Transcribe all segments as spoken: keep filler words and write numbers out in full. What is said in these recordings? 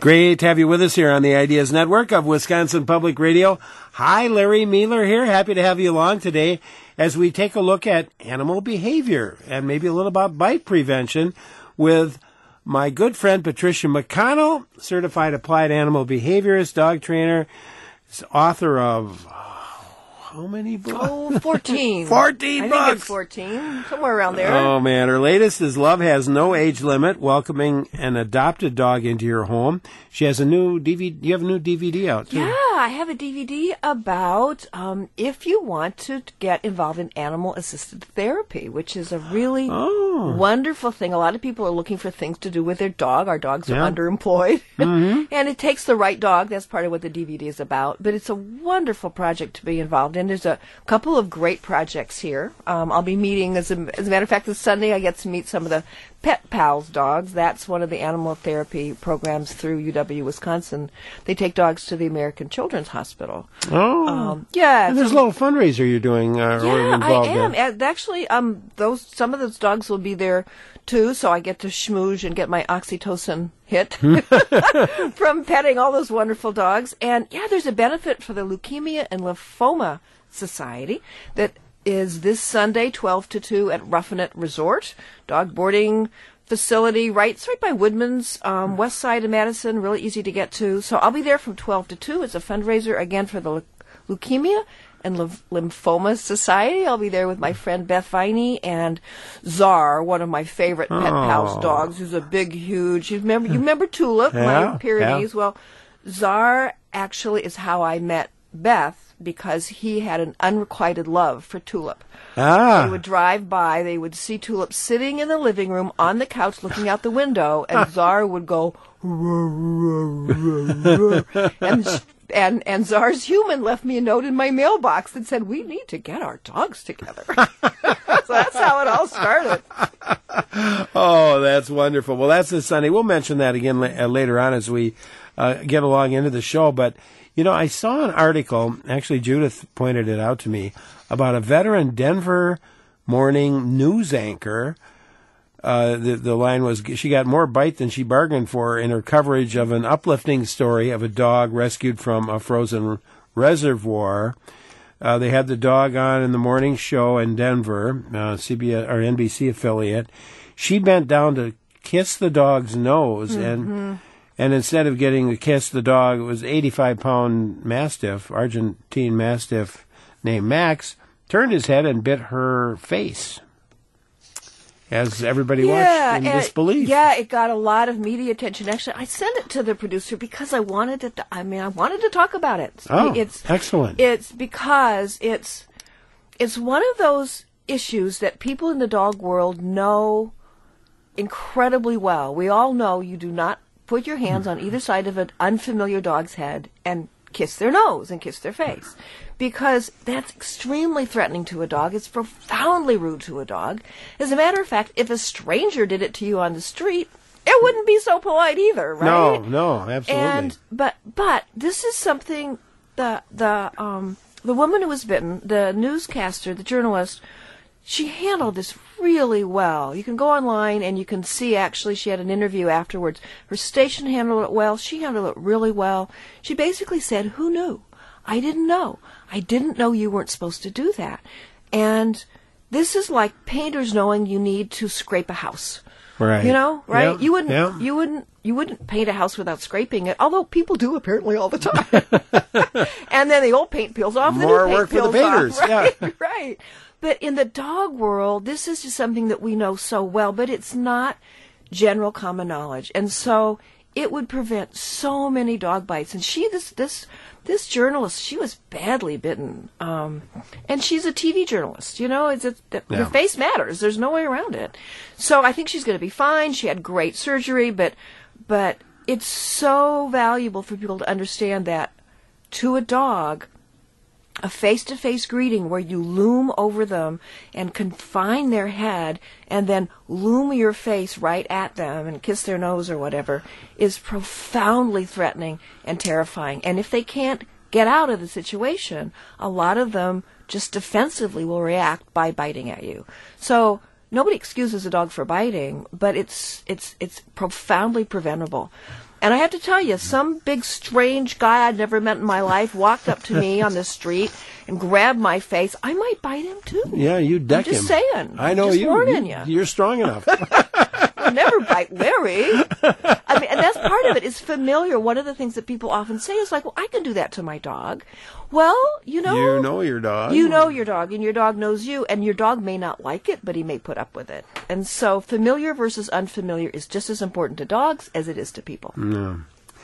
Great to have you with us here on the Ideas Network of Wisconsin Public Radio. Hi, Larry Mueller here. Happy to have you along today as we take a look at animal behavior and maybe a little about bite prevention with my good friend Patricia McConnell, certified applied animal behaviorist, dog trainer, author of how many books? Oh, fourteen. fourteen I books. think it's fourteen, somewhere around there. Oh, man. Her latest is Love Has No Age Limit, welcoming an adopted dog into your home. She has a new D V D. You have a new D V D out, too. Yeah, I have a D V D about um, if you want to get involved in animal-assisted therapy, which is a really Oh. wonderful thing. A lot of people are looking for things to do with their dog. Our dogs Yeah. are underemployed. Mm-hmm. And it takes the right dog. That's part of what the D V D is about. But it's a wonderful project to be involved in. There's a couple of great projects here. Um, I'll be meeting, as a, as a matter of fact, this Sunday I get to meet some of the Pet Pals dogs. That's one of the animal therapy programs through U W Wisconsin. They take dogs to the American Children's Hospital. Oh. Um, yeah. And there's a little fundraiser you're doing uh, or Yeah, I involved am. in. And actually, um, those some of those dogs will be there too, so I get to schmooze and get my oxytocin hit from petting all those wonderful dogs. And yeah, there's a benefit for the Leukemia and Lymphoma Society that is this Sunday, twelve to two at Ruffin Resort, dog boarding facility, right, it's right by Woodman's, um, west side of Madison, really easy to get to. So I'll be there from twelve to two. It's a fundraiser, again, for the leu- Leukemia and Lymph- Lymphoma Society. I'll be there with my friend Beth Viney and Czar, one of my favorite Pet Pals Oh. dogs, who's a big, huge, you remember, you remember Tulip, Yeah, my Pyrenees? yeah. Well, Czar actually is how I met Beth, because he had an unrequited love for Tulip. They Ah. would drive by, they would see Tulip sitting in the living room on the couch looking out the window, and Czar would go, and, sh- and, and Czar's human left me a note in my mailbox that said, we need to get our dogs together. So that's how it all started. Oh, that's wonderful. Well, that's this Sunday. We'll mention that again la- uh, later on as we uh, get along into the show. But, you know, I saw an article, actually Judith pointed it out to me, about a veteran Denver morning news anchor. Uh, the, the line was, she got more bite than she bargained for in her coverage of an uplifting story of a dog rescued from a frozen reservoir. Uh, they had the dog on in the morning show in Denver, uh, C B S or N B C affiliate. She bent down to kiss the dog's nose, Mm-hmm. and and instead of getting a kiss, the dog, it was eighty-five pound Mastiff, Argentine Mastiff named Max, turned his head and bit her face. As everybody watched in and- disbelief. Yeah, it got a lot of media attention. Actually, I sent it to the producer because I wanted to. I mean, I wanted to talk about it. Oh, it's excellent. It's because it's it's one of those issues that people in the dog world know incredibly well. We all know you do not put your hands on either side of an unfamiliar dog's head and kiss their nose and kiss their face, because that's extremely threatening to a dog. It's profoundly rude to a dog. As a matter of fact, if a stranger did it to you on the street, it wouldn't be so polite either, right? No, no, absolutely. And but but this is something the the um the woman who was bitten, the newscaster, the journalist, she handled this really well. You can go online and you can see, actually, she had an interview afterwards. Her station handled it well. She handled it really well. She basically said, who knew? I didn't know. I didn't know you weren't supposed to do that. And this is like painters knowing you need to scrape a house. Right. You know, right? Yeah, You wouldn't yeah. you wouldn't you wouldn't paint a house without scraping it, although people do apparently all the time. And then the old paint peels off, More the new paint work for the peels painters, off. Right, yeah. right. But in the dog world, this is just something that we know so well, but it's not general common knowledge. And so it would prevent so many dog bites. And she, this, this, this journalist, she was badly bitten. Um, and she's a T V journalist, you know, it's, it's, Yeah. her face matters. There's no way around it. So I think she's going to be fine. She had great surgery, but, but it's so valuable for people to understand that to a dog, a face-to-face greeting where you loom over them and confine their head and then loom your face right at them and kiss their nose or whatever is profoundly threatening and terrifying. And if they can't get out of the situation, a lot of them just defensively will react by biting at you. So nobody excuses a dog for biting, but it's it's it's profoundly preventable. And I have to tell you, some big strange guy I'd never met in my life walked up to me on the street and grabbed my face. I might bite him too. Yeah, you deck I'm just him. saying. I know just you. warning you. you. You're strong enough. I'll never bite Larry. I mean, and that's part of it, is familiar. One of the things that people often say is like, well, I can do that to my dog. Well, you know. You know your dog. You know your dog, and your dog knows you, and your dog may not like it, but he may put up with it. And so familiar versus unfamiliar is just as important to dogs as it is to people. Yeah.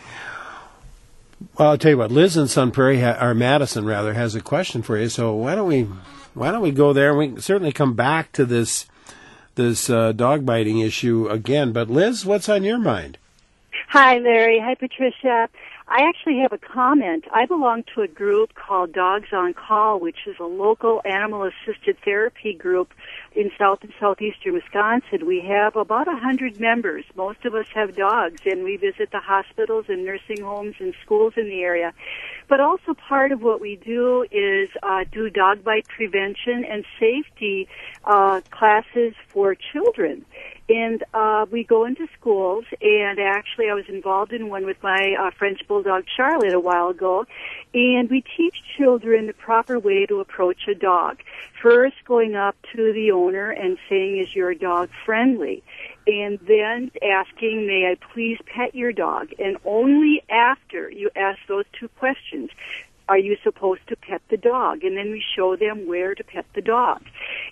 Well, I'll tell you what, Liz in Sun Prairie, ha- or Madison rather, has a question for you. So why don't we, why don't we go there? We can certainly come back to this, this uh, dog biting issue again. But Liz, what's on your mind? Hi, Larry. Hi, Patricia. I actually have a comment. I belong to a group called Dogs on Call, which is a local animal-assisted therapy group in south and southeastern Wisconsin. We have about one hundred members. Most of us have dogs, and we visit the hospitals and nursing homes and schools in the area. But also part of what we do is uh, do dog bite prevention and safety uh, classes for children. And uh, we go into schools, and actually I was involved in one with my uh, French Bulldog Charlotte a while ago, and we teach children the proper way to approach a dog. First, going up to the owner and saying, is your dog friendly? And then asking, may I please pet your dog? And only after you ask those two questions are you supposed to pet the dog. And then we show them where to pet the dog.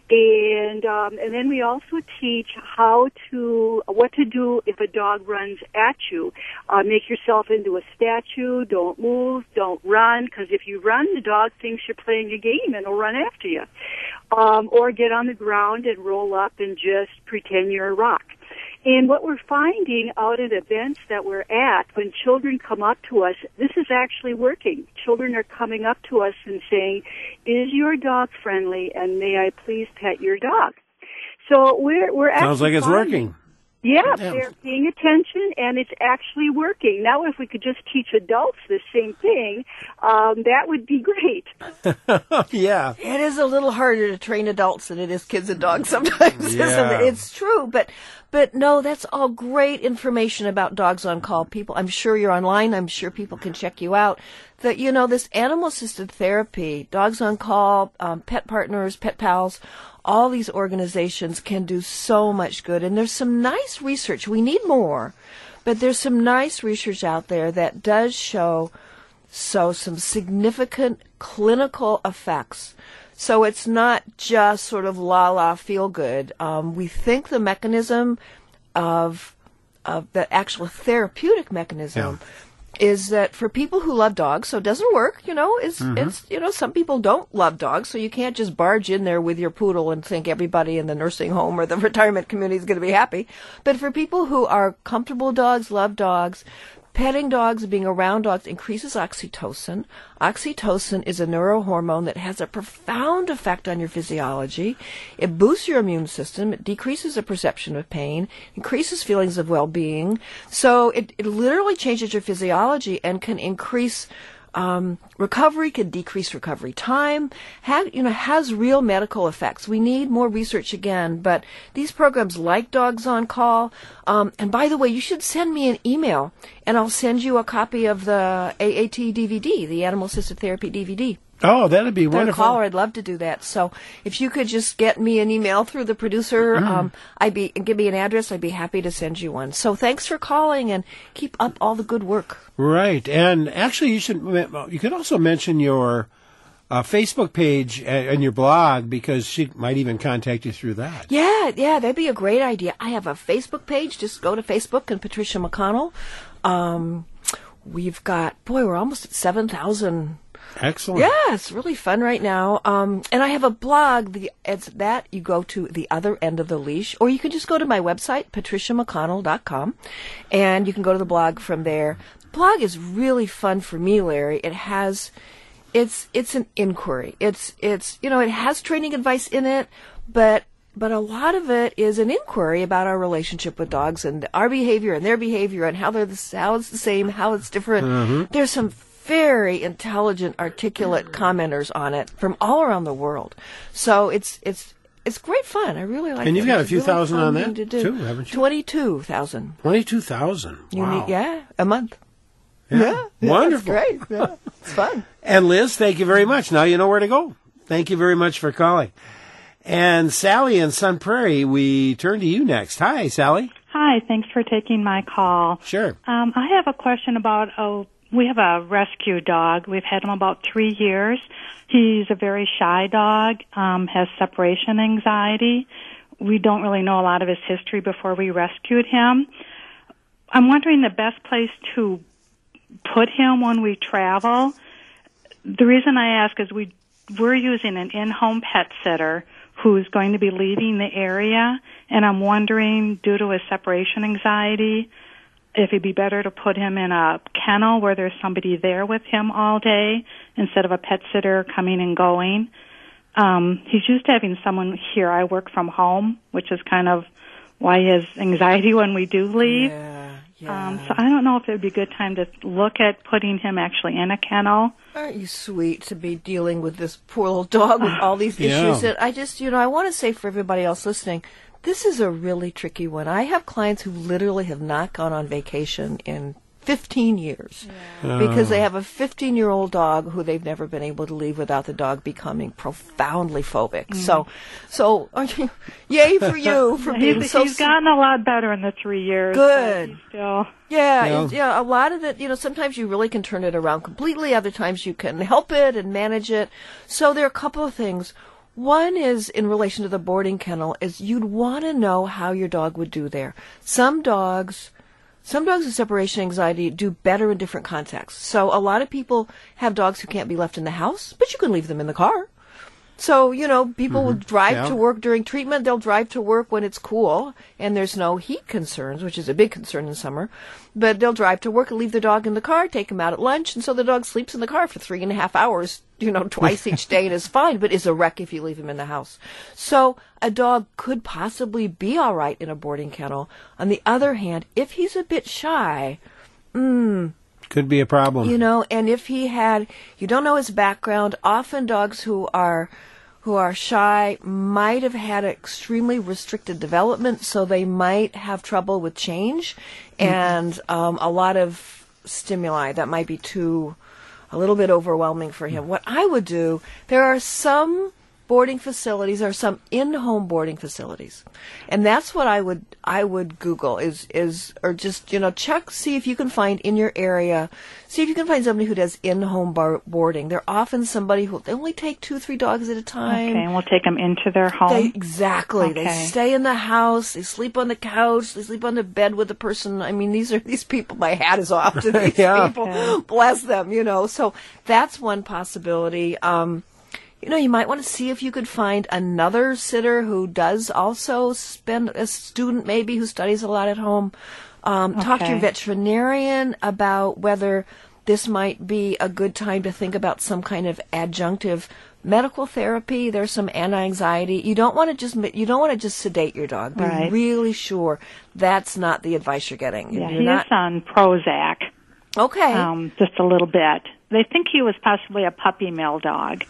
And um, and then we also teach how to, what to do if a dog runs at you. Uh, make yourself into a statue. Don't move. Don't run. Because if you run, the dog thinks you're playing a game and will run after you. Um, or get on the ground and roll up and just pretend you're a rock. And what we're finding out at events that we're at, when children come up to us, this is actually working. Children are coming up to us and saying, is your dog friendly, and may I please pet your dog? So we're, we're actually Sounds like it's finding, working. Yeah, Yeah. they're paying attention, and it's actually working. Now, if we could just teach adults the same thing, um, that would be great. Yeah. It is a little harder to train adults than it is kids and dogs sometimes, Yeah. isn't it? It's true, but but no, that's all great information about Dogs on Call. People, I'm sure you're online. I'm sure people can check you out. That, you know, this animal-assisted therapy, Dogs on Call, um, Pet Partners, Pet Pals, all these organizations can do so much good. And there's some nice research. We need more, but there's some nice research out there that does show so some significant clinical effects. So it's not just sort of la-la feel-good. Um, we think the mechanism of, of the actual therapeutic mechanism Yeah. is that for people who love dogs, so it doesn't work, you know, it's, Mm-hmm. it's, you know, some people don't love dogs, so you can't just barge in there with your poodle and think everybody in the nursing home or the retirement community is going to be happy. But for people who are comfortable with dogs, love dogs, petting dogs, being around dogs increases oxytocin. Oxytocin is a neurohormone that has a profound effect on your physiology. It boosts your immune system. It decreases the perception of pain, increases feelings of well-being. So it, it literally changes your physiology and can increase um, recovery, can decrease recovery time, have, you know, has real medical effects. We need more research again, but these programs like Dogs on Call, um, and by the way, you should send me an email, and I'll send you a copy of the A A T D V D, the Animal Assisted Therapy D V D. Oh, that'd be Third wonderful. caller, I'd love to do that. So if you could just get me an email through the producer, Mm-hmm. um, I'd be give me an address. I'd be happy to send you one. So thanks for calling, and keep up all the good work. Right, and actually, you should. You could also mention your uh, Facebook page and, and your blog, because she might even contact you through that. Yeah, yeah, that'd be a great idea. I have a Facebook page. Just go to Facebook and Patricia McConnell. Um, we've got boy, we're almost at seven thousand. Excellent. Yeah, it's really fun right now. Um, and I have a blog. The, it's that you go to The Other End of the Leash, or you can just go to my website, patricia mcconnell dot com, and you can go to the blog from there. The blog is really fun for me, Larry. It has, it's it's an inquiry. It's it's you know it has training advice in it, but but a lot of it is an inquiry about our relationship with dogs and our behavior and their behavior and how they're the, how it's the same, how it's different. Mm-hmm. There's some very intelligent, articulate commenters on it from all around the world. So it's it's it's great fun. I really like it. And you've got a It's few really thousand fun on thing that, to do. too, haven't you? twenty-two thousand. twenty-two thousand. Wow. Yeah, a month. Yeah. Yeah, Wonderful. It's great. Yeah, it's fun. And Liz, thank you very much. Now you know where to go. Thank you very much for calling. And Sally in Sun Prairie, we turn to you next. Hi, Sally. Hi, thanks for taking my call. Sure. Um, I have a question about, oh, we have a rescue dog. We've had him about three years. He's a very shy dog, um, has separation anxiety. We don't really know a lot of his history before we rescued him. I'm wondering the best place to put him when we travel. The reason I ask is we, we're using an in-home pet sitter who's going to be leaving the area, and I'm wondering, due to his separation anxiety, if it'd be better to put him in a kennel where there's somebody there with him all day instead of a pet sitter coming and going. Um, he's used to having someone here. I work from home, which is kind of why he has anxiety when we do leave. Yeah, yeah. Um, so I don't know if it would be a good time to look at putting him actually in a kennel. Aren't you sweet to be dealing with this poor little dog with all these Yeah. issues? That I just, you know, I want to say for everybody else listening, this is a really tricky one. I have clients who literally have not gone on vacation in fifteen years because they have a fifteen-year-old dog who they've never been able to leave without the dog becoming profoundly phobic. Mm. So, so yay for you for being he's, so. He's gotten a lot better in the three years. Good. But he's still. Yeah, Yeah. it's- yeah, a lot of it, you know, sometimes you really can turn it around completely. Other times you can help it and manage it. So there are a couple of things. One is in relation to the boarding kennel is you'd want to know how your dog would do there. Some dogs, some dogs with separation anxiety do better in different contexts. So a lot of people have dogs who can't be left in the house, but you can leave them in the car. So, you know, people will drive Yeah. to work during treatment. They'll drive to work when it's cool and there's no heat concerns, which is a big concern in summer. But they'll drive to work and leave their dog in the car, take him out at lunch, and so the dog sleeps in the car for three and a half hours, you know, twice each day and is fine, but is a wreck if you leave him in the house. So a dog could possibly be all right in a boarding kennel. On the other hand, if he's a bit shy, mm, Could be a problem. you know, and if he had, you don't know his background, often dogs who are who are shy might have had extremely restricted development, so they might have trouble with change and um, a lot of stimuli that might be too, a little bit overwhelming for him. What I would do, there are some boarding facilities or some in-home boarding facilities, and that's what I would I would Google is is or just you know check, see if you can find in your area, see if you can find somebody who does in-home bar- boarding. They're often somebody who they only take two three dogs at a time. Okay, and we'll take them into their home. They, exactly. They Okay. stay in the house. They sleep on the couch. They sleep on the bed with the person. I mean, these are these people. My hat is off to these Yeah. people. Bless them. You know. So that's one possibility. Um, you know, you might want to see if you could find another sitter who does also spend a student maybe who studies a lot at home. Um, Talk to your Okay. veterinarian about whether this might be a good time to think about some kind of adjunctive medical therapy. There's some anti-anxiety. You don't want to just you don't want to just sedate your dog. Be Right. really sure that's not the advice you're getting. Yeah, You're he not, is on Prozac, okay. um, just a little bit. They think he was possibly a puppy mill dog.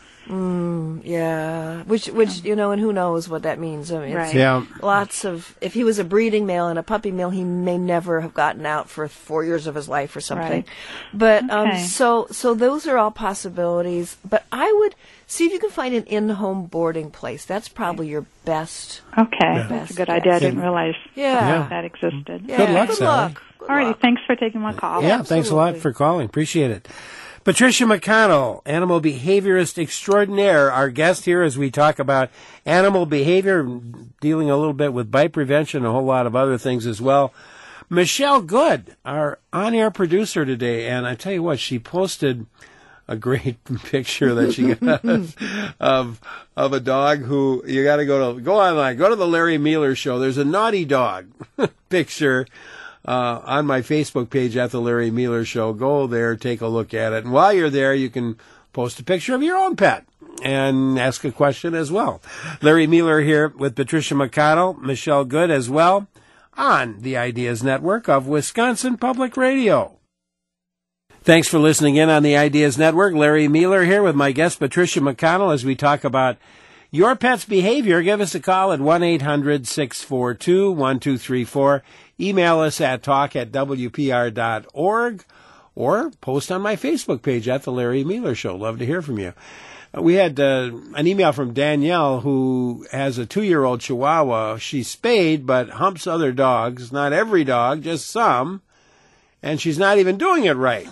Yeah, which which you know, and who knows what that means. I mean, it's Right. Yeah. lots of. If he was a breeding male and a puppy male, he may never have gotten out for four years of his life or something. Right. But um, Okay. so so those are all possibilities. But I would see if you can find an in-home boarding place. That's probably your best. Okay, Yeah. that's a Best good idea. I guess. didn't realize Yeah. that existed. Yeah, Good luck, Good Sally. luck. Good Alrighty, luck. thanks for taking my call. Yeah, thanks a lot Absolutely. for calling. Appreciate it. Patricia McConnell, animal behaviorist extraordinaire, our guest here as we talk about animal behavior, dealing a little bit with bite prevention, a whole lot of other things as well. Michelle Good, our on-air producer today, and I tell you what, she posted a great picture that she got of of a dog who you got to go to go online, go to the Larry Mueller Show. There's a naughty dog picture uh, on my Facebook page at the Larry Mueller Show. Go there, take a look at it, and while you're there, you can post a picture of your own pet and ask a question as well. Larry Mueller here with Patricia McConnell, Michelle Good as well on the Ideas Network of Wisconsin Public Radio. Thanks for listening in on the Ideas Network. Larry Mueller here with my guest Patricia McConnell as we talk about your pet's behavior, give us a call at one eight hundred six four two one two three four. Email us at talk at w p r dot org or post on my Facebook page at The Larry Mueller Show. Love to hear from you. Uh, we had uh, an email from Danielle, who has a two-year-old Chihuahua. She's spayed but humps other dogs. Not every dog, just some. And she's not even doing it right.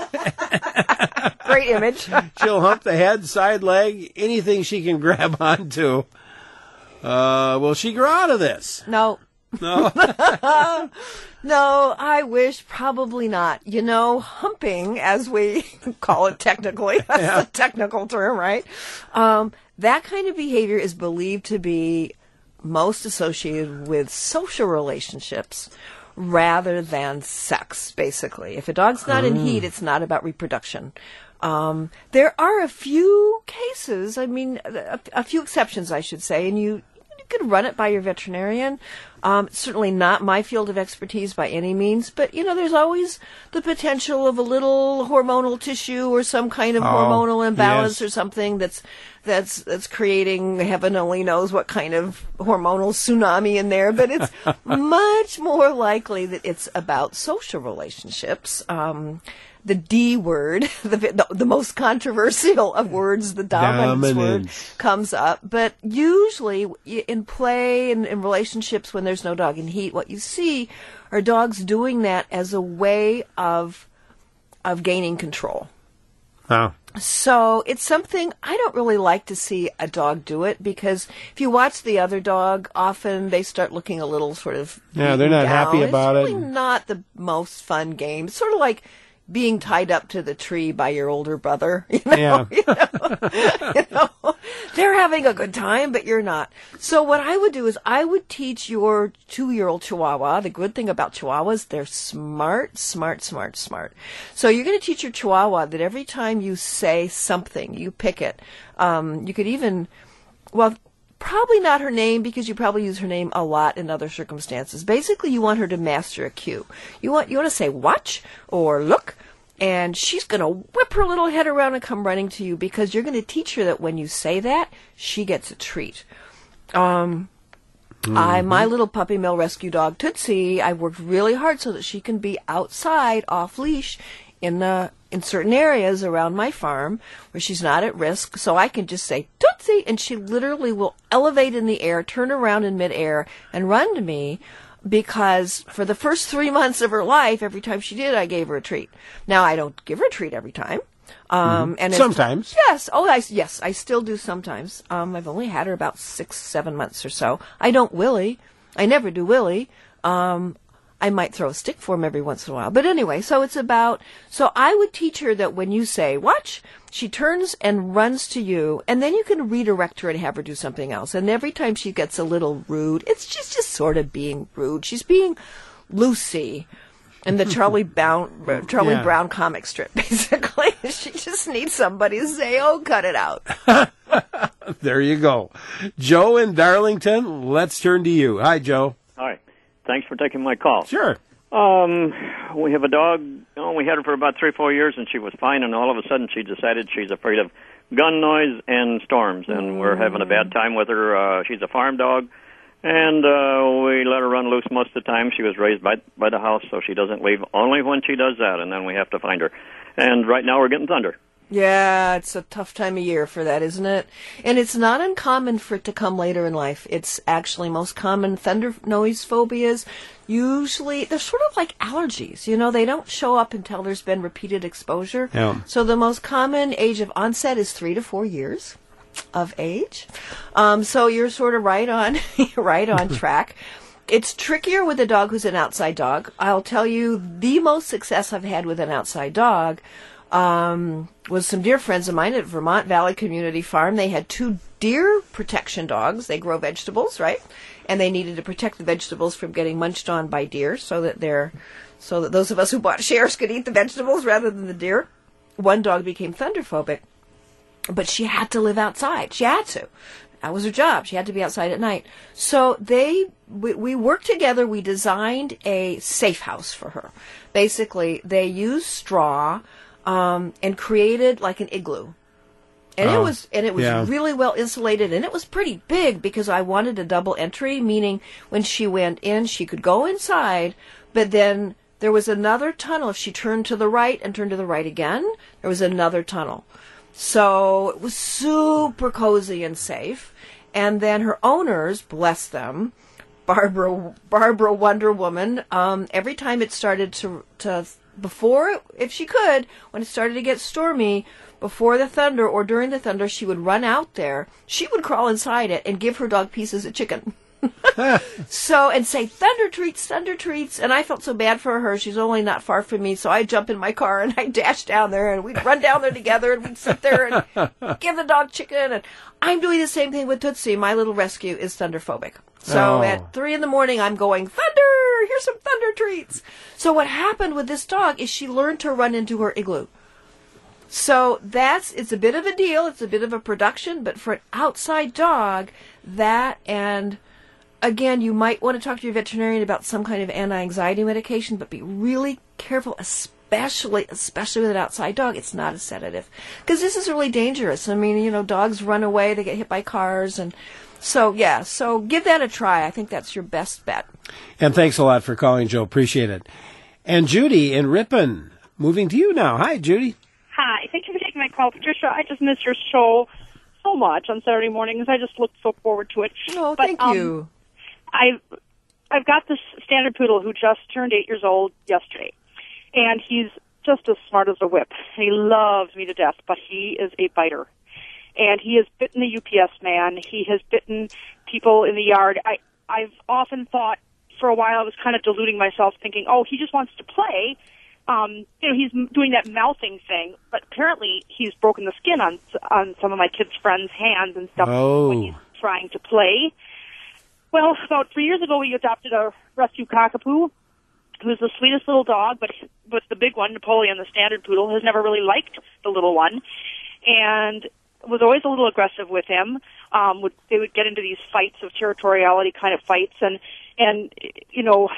Great image. She'll hump the head, side leg, anything she can grab onto. Uh, will she grow out of this? No. No? No, I wish probably not. You know, humping, as we call it technically, that's Yeah. the technical term, right? Um, that kind of behavior is believed to be most associated with social relationships rather than sex, basically. If a dog's not in heat, it's not about reproduction. Um, there are a few cases, I mean, a, a few exceptions, I should say, and you, you could run it by your veterinarian. Um, certainly not my field of expertise by any means, but, you know, there's always the potential of a little hormonal tissue or some kind of Oh, hormonal imbalance yes. or something that's that's that's creating, heaven only knows what kind of hormonal tsunami in there, but it's much more likely that it's about social relationships. Um, the D word, the, the the most controversial of words, the dominance, Dominance. word, comes up. But usually in play and in relationships when there's no dog in heat, what you see are dogs doing that as a way of of gaining control. Oh. So it's something I don't really like to see a dog do it, because if you watch the other dog, often they start looking a little sort of Yeah, they're beaten not down. happy about it's it. really not the most fun game. It's sort of like being tied up to the tree by your older brother. You know? Yeah. you know? You know? They're having a good time, but you're not. So what I would do is I would teach your two-year-old Chihuahua. The good thing about Chihuahuas, they're smart, smart, smart, smart. So you're going to teach your Chihuahua that every time you say something, you pick it. Um, you could even, well, probably not her name, because you probably use her name a lot in other circumstances. Basically, you want her to master a cue. You want you want to say watch or look, and she's going to whip her little head around and come running to you, because you're going to teach her that when you say that, she gets a treat. Um, I my little puppy mill rescue dog Tootsie, I worked really hard so that she can be outside off leash in the in certain areas around my farm where she's not at risk, so I can just say Tootsie, and she literally will elevate in the air, turn around in midair, and run to me, because for the first three months of her life, every time she did, I gave her a treat. Now, I don't give her a treat every time. Um, and if- Sometimes. Yes. Oh, I, yes, I still do sometimes. Um, I've only had her about six, seven months or so. I don't Willie. I never do Willie. Um, I might throw a stick for him every once in a while. But anyway, so it's about, so I would teach her that when you say, watch, she turns and runs to you, and then you can redirect her and have her do something else. And every time she gets a little rude, it's just, just sort of being rude. She's being Lucy in the Charlie Brown, Charlie Yeah. Brown comic strip, basically. She just needs somebody to say, oh, cut it out. There you go. Joe in Darlington, let's turn to you. Hi, Joe. Hi. Thanks for taking my call. Sure. Um, we have a dog. Oh, we had her for about three, four years, and she was fine. And all of a sudden, she decided she's afraid of gun noise and storms, and mm. we're having a bad time with her. Uh, she's a farm dog, and uh, we let her run loose most of the time. She was raised by by the house, so she doesn't leave. Only when she does that, and then we have to find her. And right now, we're getting thunder. Yeah, it's a tough time of year for that, isn't it? And it's not uncommon for it to come later in life. It's actually most common thunder noise phobias. Usually, they're sort of like allergies. You know, they don't show up until there's been repeated exposure. Yeah. So the most common age of onset is three to four years of age. Um, so you're sort of right on, right on track. It's trickier with a dog who's an outside dog. I'll tell you, the most success I've had with an outside dog um, was some dear friends of mine at Vermont Valley Community Farm. They had two deer protection dogs. They grow vegetables, right? And they needed to protect the vegetables from getting munched on by deer, so that they're, so that those of us who bought shares could eat the vegetables rather than the deer. One dog became thunderphobic, but she had to live outside. She had to. That was her job. She had to be outside at night. So they, we, we worked together. We designed a safe house for her. Basically, they used straw um, and created like an igloo. And Oh, it was and it was yeah. really well insulated, and it was pretty big because I wanted a double entry, meaning when she went in, she could go inside, but then there was another tunnel. If she turned to the right and turned to the right again, there was another tunnel. So it was super cozy and safe. And then her owners, bless them, Barbara Barbara Wonder Woman, um, every time it started to to before, if she could, when it started to get stormy, before the thunder or during the thunder, she would run out there. She would crawl inside it and give her dog pieces of chicken. So, and say, thunder treats, thunder treats. And I felt so bad for her. She's only not far from me. So I'd jump in my car and I'd dash down there and we'd run down there together and we'd sit there and give the dog chicken. And I'm doing the same thing with Tootsie. My little rescue is thunderphobic. So Oh. at three in the morning, I'm going, thunder, here's some thunder treats. So what happened with this dog is she learned to run into her igloo. So that's, it's a bit of a deal. It's a bit of a production, but for an outside dog, that, and again, you might want to talk to your veterinarian about some kind of anti-anxiety medication, but be really careful, especially, especially with an outside dog. It's not a sedative. Because this is really dangerous. I mean, you know, dogs run away, they get hit by cars, and so, yeah, so give that a try. I think that's your best bet. And thanks a lot for calling, Joe. Appreciate it. And Judy in Ripon, moving to you now. Hi, Judy. Hi, thank you for taking my call, Patricia. I just miss your show so much on Saturday mornings. I just look so forward to it. Oh, But, thank um, you. I've I've got this standard poodle who just turned eight years old yesterday, and he's just as smart as a whip. He loves me to death, but he is a biter, and he has bitten the U P S man. He has bitten people in the yard. I I've often thought for a while I was kind of deluding myself, thinking, oh, he just wants to play. Um, you know, he's m- doing that mouthing thing, but apparently he's broken the skin on on some of my kids' friends' hands and stuff Oh. when he's trying to play. Well, about three years ago, we adopted a rescue cockapoo, who's the sweetest little dog, but but the big one, Napoleon, the standard poodle, has never really liked the little one, and was always a little aggressive with him. Um, would they would get into these fights of territoriality kind of fights, and and you know,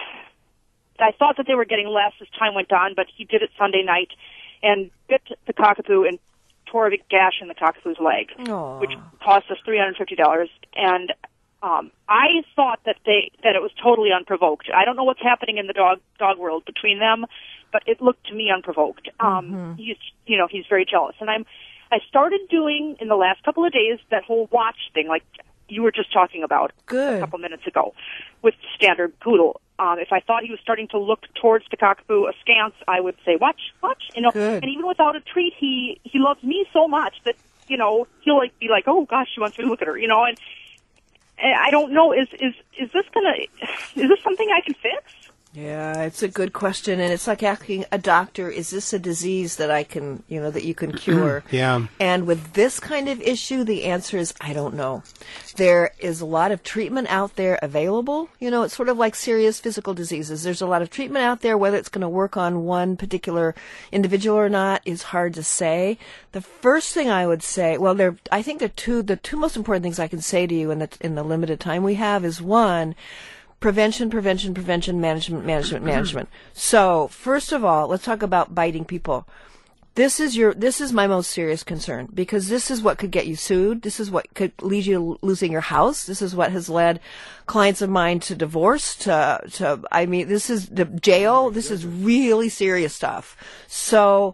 I thought that they were getting less as time went on, but he did it Sunday night and bit the cockapoo and tore a big gash in the cockapoo's leg, Aw. which cost us three hundred fifty dollars. And um, I thought that they that it was totally unprovoked. I don't know what's happening in the dog dog world between them, but it looked to me unprovoked. Um, Mm-hmm. He's you know he's very jealous, and I'm I started doing in the last couple of days that whole watch thing, like you were just talking about Good. a couple minutes ago, with standard poodle. Um, if I thought he was starting to look towards the cockapoo askance, I would say, watch, watch, you know. Good. And even without a treat, he he loves me so much that you know he'll like be like, oh gosh, she wants me to look at her, you know. And, and I don't know, is is is this gonna is this something I can fix? Yeah, it's a good question, and it's like asking a doctor, is this a disease that I can, you know, that you can cure? Yeah. And with this kind of issue, the answer is, I don't know. There is a lot of treatment out there available. You know, it's sort of like serious physical diseases. There's a lot of treatment out there. Whether it's going to work on one particular individual or not is hard to say. The first thing I would say, well, there, I think the two, the two most important things I can say to you in the, in the limited time we have is one, Prevention, prevention, prevention, management, management, management. So, first of all, let's talk about biting people. This is your, this is my most serious concern because this is what could get you sued. This is what could lead you to losing your house. This is what has led clients of mine to divorce, to, to, I mean, this is the jail. This is really serious stuff. So,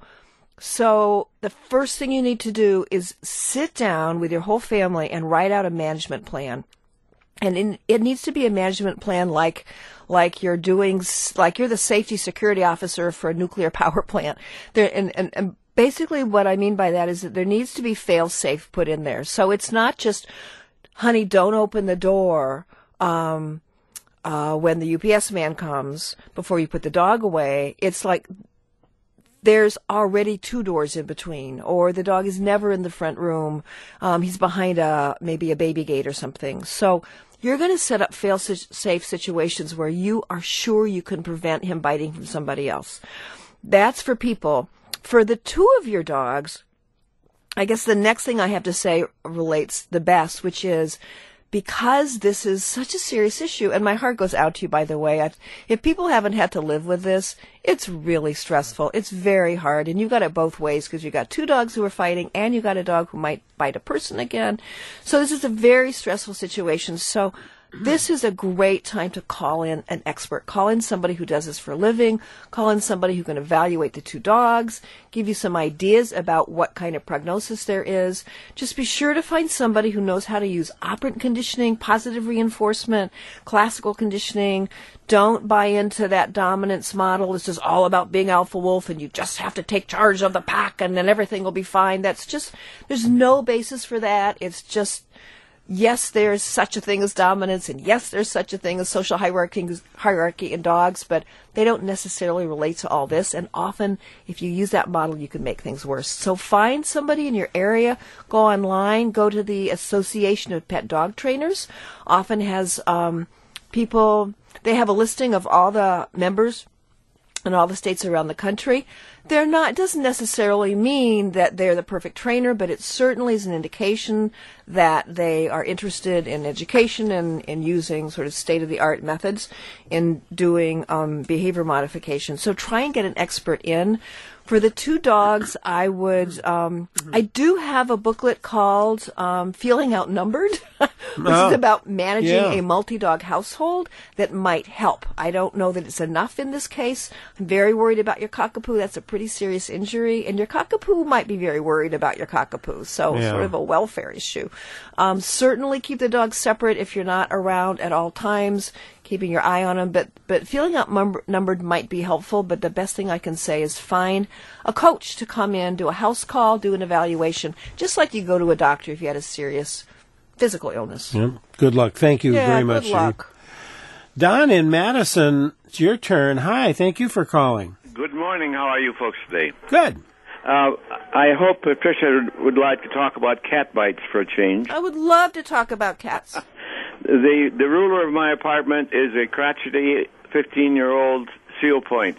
so the first thing you need to do is sit down with your whole family and write out a management plan. And in, it needs to be a management plan like, like you're doing, s- like you're the safety security officer for a nuclear power plant. There, and, and, and basically what I mean by that is that there needs to be fail-safe put in there. So it's not just, honey, don't open the door, um, uh, when the U P S man comes before you put the dog away. It's like, there's already two doors in between, or the dog is never in the front room. Um, he's behind a, maybe a baby gate or something. So you're going to set up fail-safe situations where you are sure you can prevent him biting from somebody else. That's for people. For the two of your dogs, I guess the next thing I have to say relates the best, which is because this is such a serious issue, and my heart goes out to you, by the way. I've, if people haven't had to live with this, it's really stressful. It's very hard, and you've got it both ways because you've got two dogs who are fighting, and you've got a dog who might bite a person again. So this is a very stressful situation. So this is a great time to call in an expert. Call in somebody who does this for a living. Call in somebody who can evaluate the two dogs, give you some ideas about what kind of prognosis there is. Just be sure to find somebody who knows how to use operant conditioning, positive reinforcement, classical conditioning. Don't buy into that dominance model. It's just all about being alpha wolf and you just have to take charge of the pack and then everything will be fine. That's just, there's no basis for that. It's just, yes, there's such a thing as dominance, and yes, there's such a thing as social hierarchy, hierarchy in dogs, but they don't necessarily relate to all this, and often, if you use that model, you can make things worse. So find somebody in your area, go online, go to the Association of Pet Dog Trainers, often has um, people, they have a listing of all the members in all the states around the country. They're not, it doesn't necessarily mean that they're the perfect trainer, but it certainly is an indication that they are interested in education and in using sort of state-of-the-art methods in doing um, behavior modification. So try and get an expert in. For the two dogs, I would, um, I do have a booklet called um, Feeling Outnumbered, which oh, is about managing yeah. a multi-dog household that might help. I don't know that it's enough in this case. I'm very worried about your cockapoo. That's a pretty serious injury. And your cockapoo might be very worried about your cockapoo. So Yeah. sort of a welfare issue. Um, certainly keep the dogs separate if you're not around at all times, keeping your eye on them. But, but feeling outnumbered might be helpful. But the best thing I can say is find a coach to come in, do a house call, do an evaluation, just like you go to a doctor if you had a serious physical illness. Yeah. Good luck. Thank you Yeah, very good much. luck. Don in Madison, it's your turn. Hi, thank you for calling. Good morning. How are you folks today? Good. Uh, I hope Patricia would like to talk about cat bites for a change. I would love to talk about cats. The the ruler of my apartment is a crotchety fifteen-year-old Seal Point.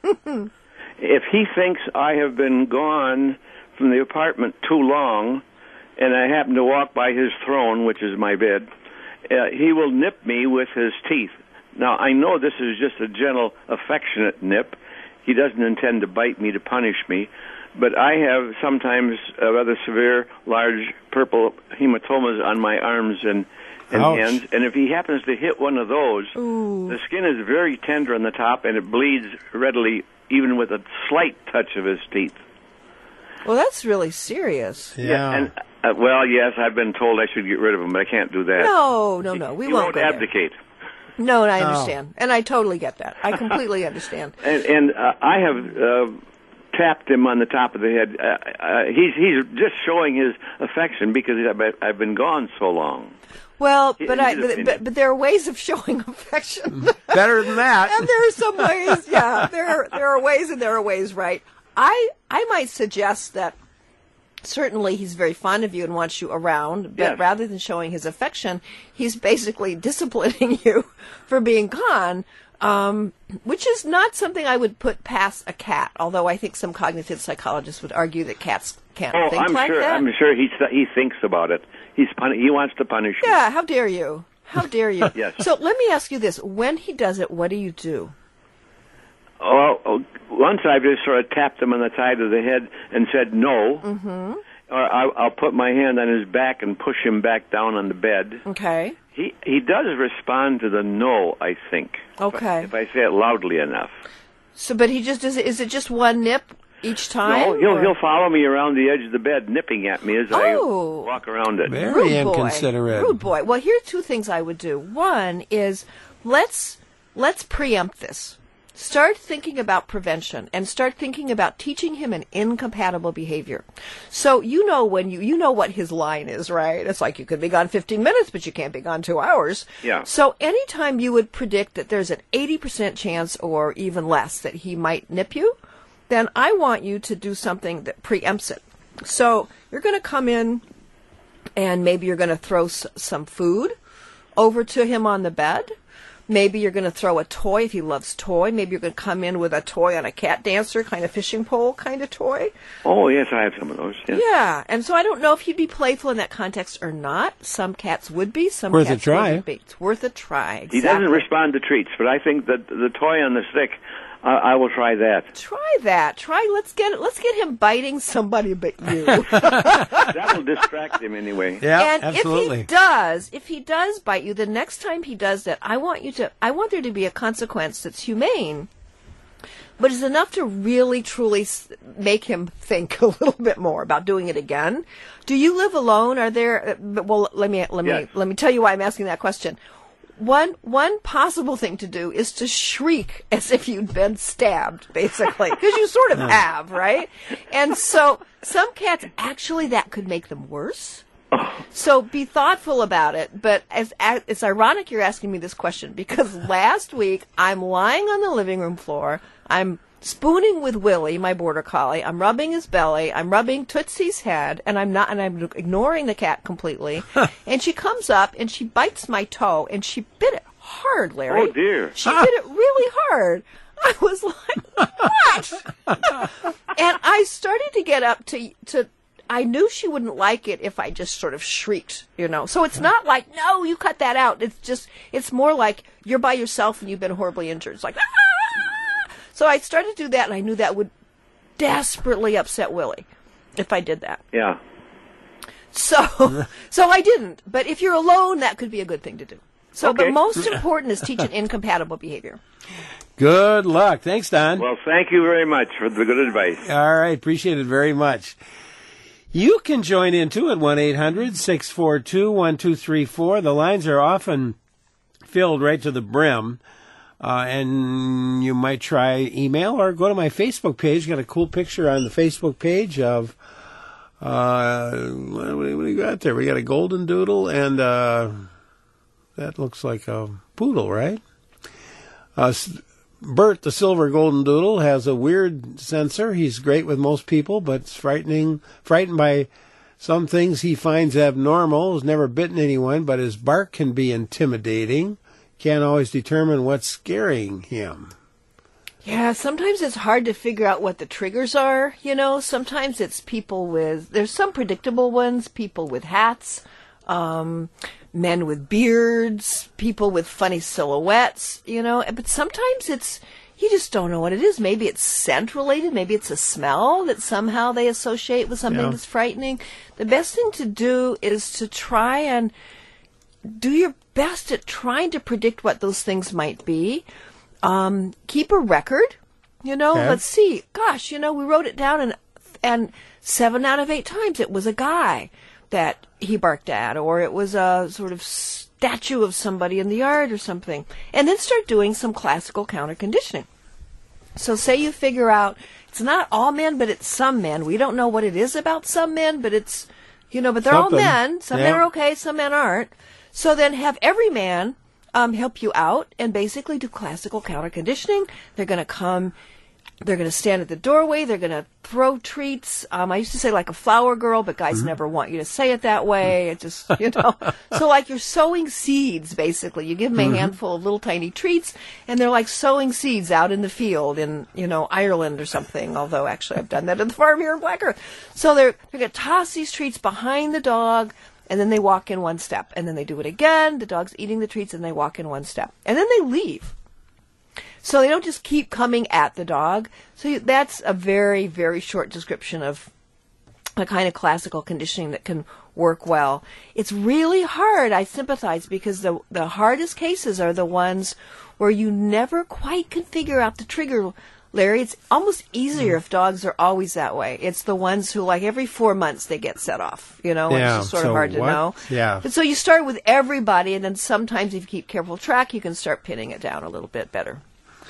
If he thinks I have been gone from the apartment too long, and I happen to walk by his throne, which is my bed, uh, he will nip me with his teeth. Now, I know this is just a gentle, affectionate nip. He doesn't intend to bite me to punish me, but I have sometimes uh, rather severe, large purple hematomas on my arms and, and Ouch. hands, and if he happens to hit one of those, Ooh. the skin is very tender on the top, and it bleeds readily, even with a slight touch of his teeth. Well, that's really serious. Yeah. and uh, well, yes, I've been told I should get rid of him, but I can't do that. No, no, no. We he won't won't go there. abdicate. No, and I No. understand. And I totally get that. I completely understand. And, and uh, I have uh, tapped him on the top of the head. Uh, uh, he's he's just showing his affection because I've, I've been gone so long. Well, In but I his but, opinion. but, but there are ways of showing affection. Better than that. And there are some ways, yeah. There are there are ways and there are ways, right? I I might suggest that certainly he's very fond of you and wants you around, but Yes. rather than showing his affection, he's basically disciplining you for being gone, um, which is not something I would put past a cat, although I think some cognitive psychologists would argue that cats can't Oh, think I'm like sure. that. I'm sure he he thinks about it. He's pun- he wants to punish me. Yeah, how dare you? How dare you? Yes. So let me ask you this. When he does it, what do you do? Oh, oh, once I've just sort of tapped him on the side of the head and said no. Mm-hmm. Or I'll, I'll put my hand on his back and push him back down on the bed. Okay. He he does respond to the no, I think. Okay. If I, if I say it loudly enough. So, but he just, is it, is it just one nip each time? No, he'll or- he'll follow me around the edge of the bed, nipping at me as Oh. I walk around it. Very Rude boy. inconsiderate. Rude boy. Well, here are two things I would do. One is let's let's preempt this. Start thinking about prevention and start thinking about teaching him an incompatible behavior. So you know when you you know what his line is, right? It's like you could be gone fifteen minutes, but you can't be gone two hours. Yeah. So anytime you would predict that there's an eighty percent chance or even less that he might nip you, then I want you to do something that preempts it. So you're going to come in and maybe you're going to throw s- some food over to him on the bed. Maybe you're going to throw a toy if he loves toy. Maybe you're going to come in with a toy on a cat dancer, kind of fishing pole kind of toy. Oh, yes, I have some of those. Yes. Yeah, and so I don't know if he'd be playful in that context or not. Some cats would be. Some Worth a cats try. wouldn't be. It's worth a try. Exactly. He doesn't respond to treats, but I think that the toy on the stick, uh, I will try that. Try that. Try. Let's get let's get him biting somebody but you. That will distract him anyway. Yeah, And absolutely. if he does, if he does bite you, the next time he does that, I want you to, I want there to be a consequence that's humane, but is enough to really, truly s- make him think a little bit more about doing it again. Do you live alone? Are there? uh, Well, let me let me Yes. let me tell you why I'm asking that question. One one possible thing to do is to shriek as if you'd been stabbed, basically, because you sort of have, right? And so some cats actually that could make them worse. So be thoughtful about it. But as, as it's ironic you're asking me this question because last week I'm lying on the living room floor. I'm spooning with Willie, my border collie. I'm rubbing his belly. I'm rubbing Tootsie's head, and I'm not, and I'm ignoring the cat completely. And she comes up and she bites my toe, and she bit it hard, Larry. Oh, dear. She bit it really hard. I was like, what? And I started to get up to to. I knew she wouldn't like it if I just sort of shrieked, you know. So it's not like, no, you cut that out. It's just, it's more like you're by yourself and you've been horribly injured. It's like, ah! So I started to do that, and I knew that would desperately upset Willie if I did that. Yeah. So, so I didn't. But if you're alone, that could be a good thing to do. So, Okay. but most important is teaching incompatible behavior. Good luck. Thanks, Don. Well, thank you very much for the good advice. All right. Appreciate it very much. You can join in, too, at one eight hundred six four two one two three four. The lines are often filled right to the brim. Uh, and you might try email or go to my Facebook page. Got a cool picture on the Facebook page of, uh, what do we, what do we got there? We got a golden doodle and, uh, that looks like a poodle, right? Uh, Bert, the silver golden doodle, has a weird sensor. He's great with most people, but it's frightening, frightened by some things he finds abnormal. Has never bitten anyone, but his bark can be intimidating. Can't always determine what's scaring him. Yeah, sometimes it's hard to figure out what the triggers are, you know. Sometimes it's people with, there's some predictable ones, people with hats, um, men with beards, people with funny silhouettes, you know. But sometimes it's, you just don't know what it is. Maybe it's scent related. Maybe it's a smell that somehow they associate with something Yeah. that's frightening. The best thing to do is to try and do your best at trying to predict what those things might be. Um, keep a record. You know, Okay. let's see. Gosh, you know, we wrote it down, and and seven out of eight times it was a guy that he barked at, or it was a sort of statue of somebody in the yard or something. And then start doing some classical counter conditioning. So say you figure out it's not all men, but it's some men. We don't know what it is about some men, but it's, you know, but they're Something. all men. Some men Yeah. are okay, some men aren't. So then have every man um, help you out and basically do classical counter conditioning. They're going to come, they're going to stand at the doorway, they're going to throw treats. Um, I used to say like a flower girl, but guys never want you to say it that way. It just, you know. So like you're sowing seeds, basically. You give them a handful of little tiny treats, and they're like sowing seeds out in the field in, you know, Ireland or something, although actually I've done that at the farm here in Black Earth. So they're, they're going to toss these treats behind the dog, and then they walk in one step, and then they do it again. The dog's eating the treats, and they walk in one step, and then they leave. So they don't just keep coming at the dog. So you, that's a very, very short description of a kind of classical conditioning that can work well. It's really hard. I sympathize because the the hardest cases are the ones where you never quite can figure out the trigger, Larry. It's almost easier if dogs are always that way. It's the ones who, like, every four months they get set off, you know, Yeah, it's just sort so of hard to what? know. Yeah. But so you start with everybody, and then sometimes if you keep careful track, you can start pinning it down a little bit better.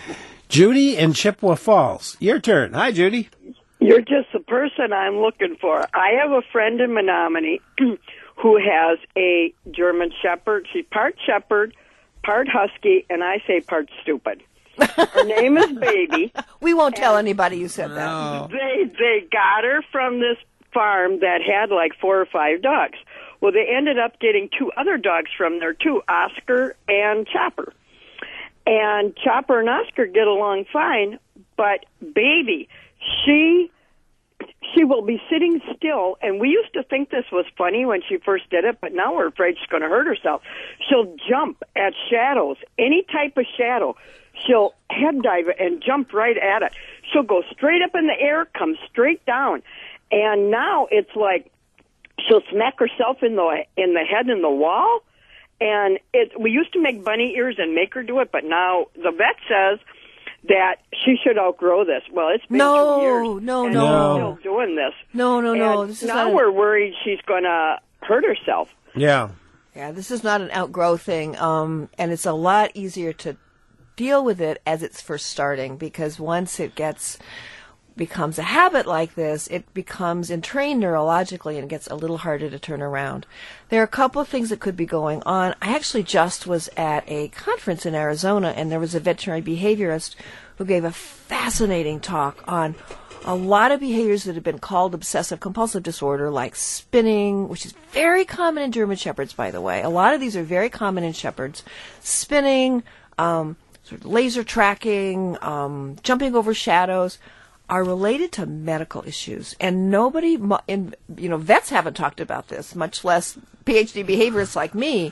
Judy in Chippewa Falls. Your turn. Hi, Judy. You're just the person I'm looking for. I have a friend in Menominee who has a German Shepherd. She's part Shepherd, part Husky, and I say part stupid. Her name is Baby. We won't tell anybody you said that. Oh. They they got her from this farm that had like four or five dogs. Well, they ended up getting two other dogs from there too, Oscar and Chopper. And Chopper and Oscar get along fine, but baby, she she will be sitting still, and we used to think this was funny when she first did it, but now we're afraid she's going to hurt herself. She'll jump at shadows, any type of shadow. She'll head dive and jump right at it. She'll go straight up in the air, come straight down, and now it's like she'll smack herself in the in the head in the wall. And it, we used to make bunny ears and make her do it, but now the vet says that she should outgrow this. Well, it's been No, two years. no, and no. she's still doing this. No, no, no. And This is now not a- we're worried she's going to hurt herself. Yeah. Yeah, this is not an outgrow thing, um, and it's a lot easier to deal with it as it's first starting, because once it gets becomes a habit like this, it becomes entrained neurologically and it gets a little harder to turn around. There are a couple of things that could be going on. I actually just was at a conference in Arizona, and there was a veterinary behaviorist who gave a fascinating talk on a lot of behaviors that have been called obsessive compulsive disorder, like spinning, which is very common in German Shepherds, by the way. A lot of these are very common in Shepherds. Spinning, um, sort of laser tracking, um, jumping over shadows, are related to medical issues, and nobody, mu- in you know, vets haven't talked about this, much less P H D behaviorists like me.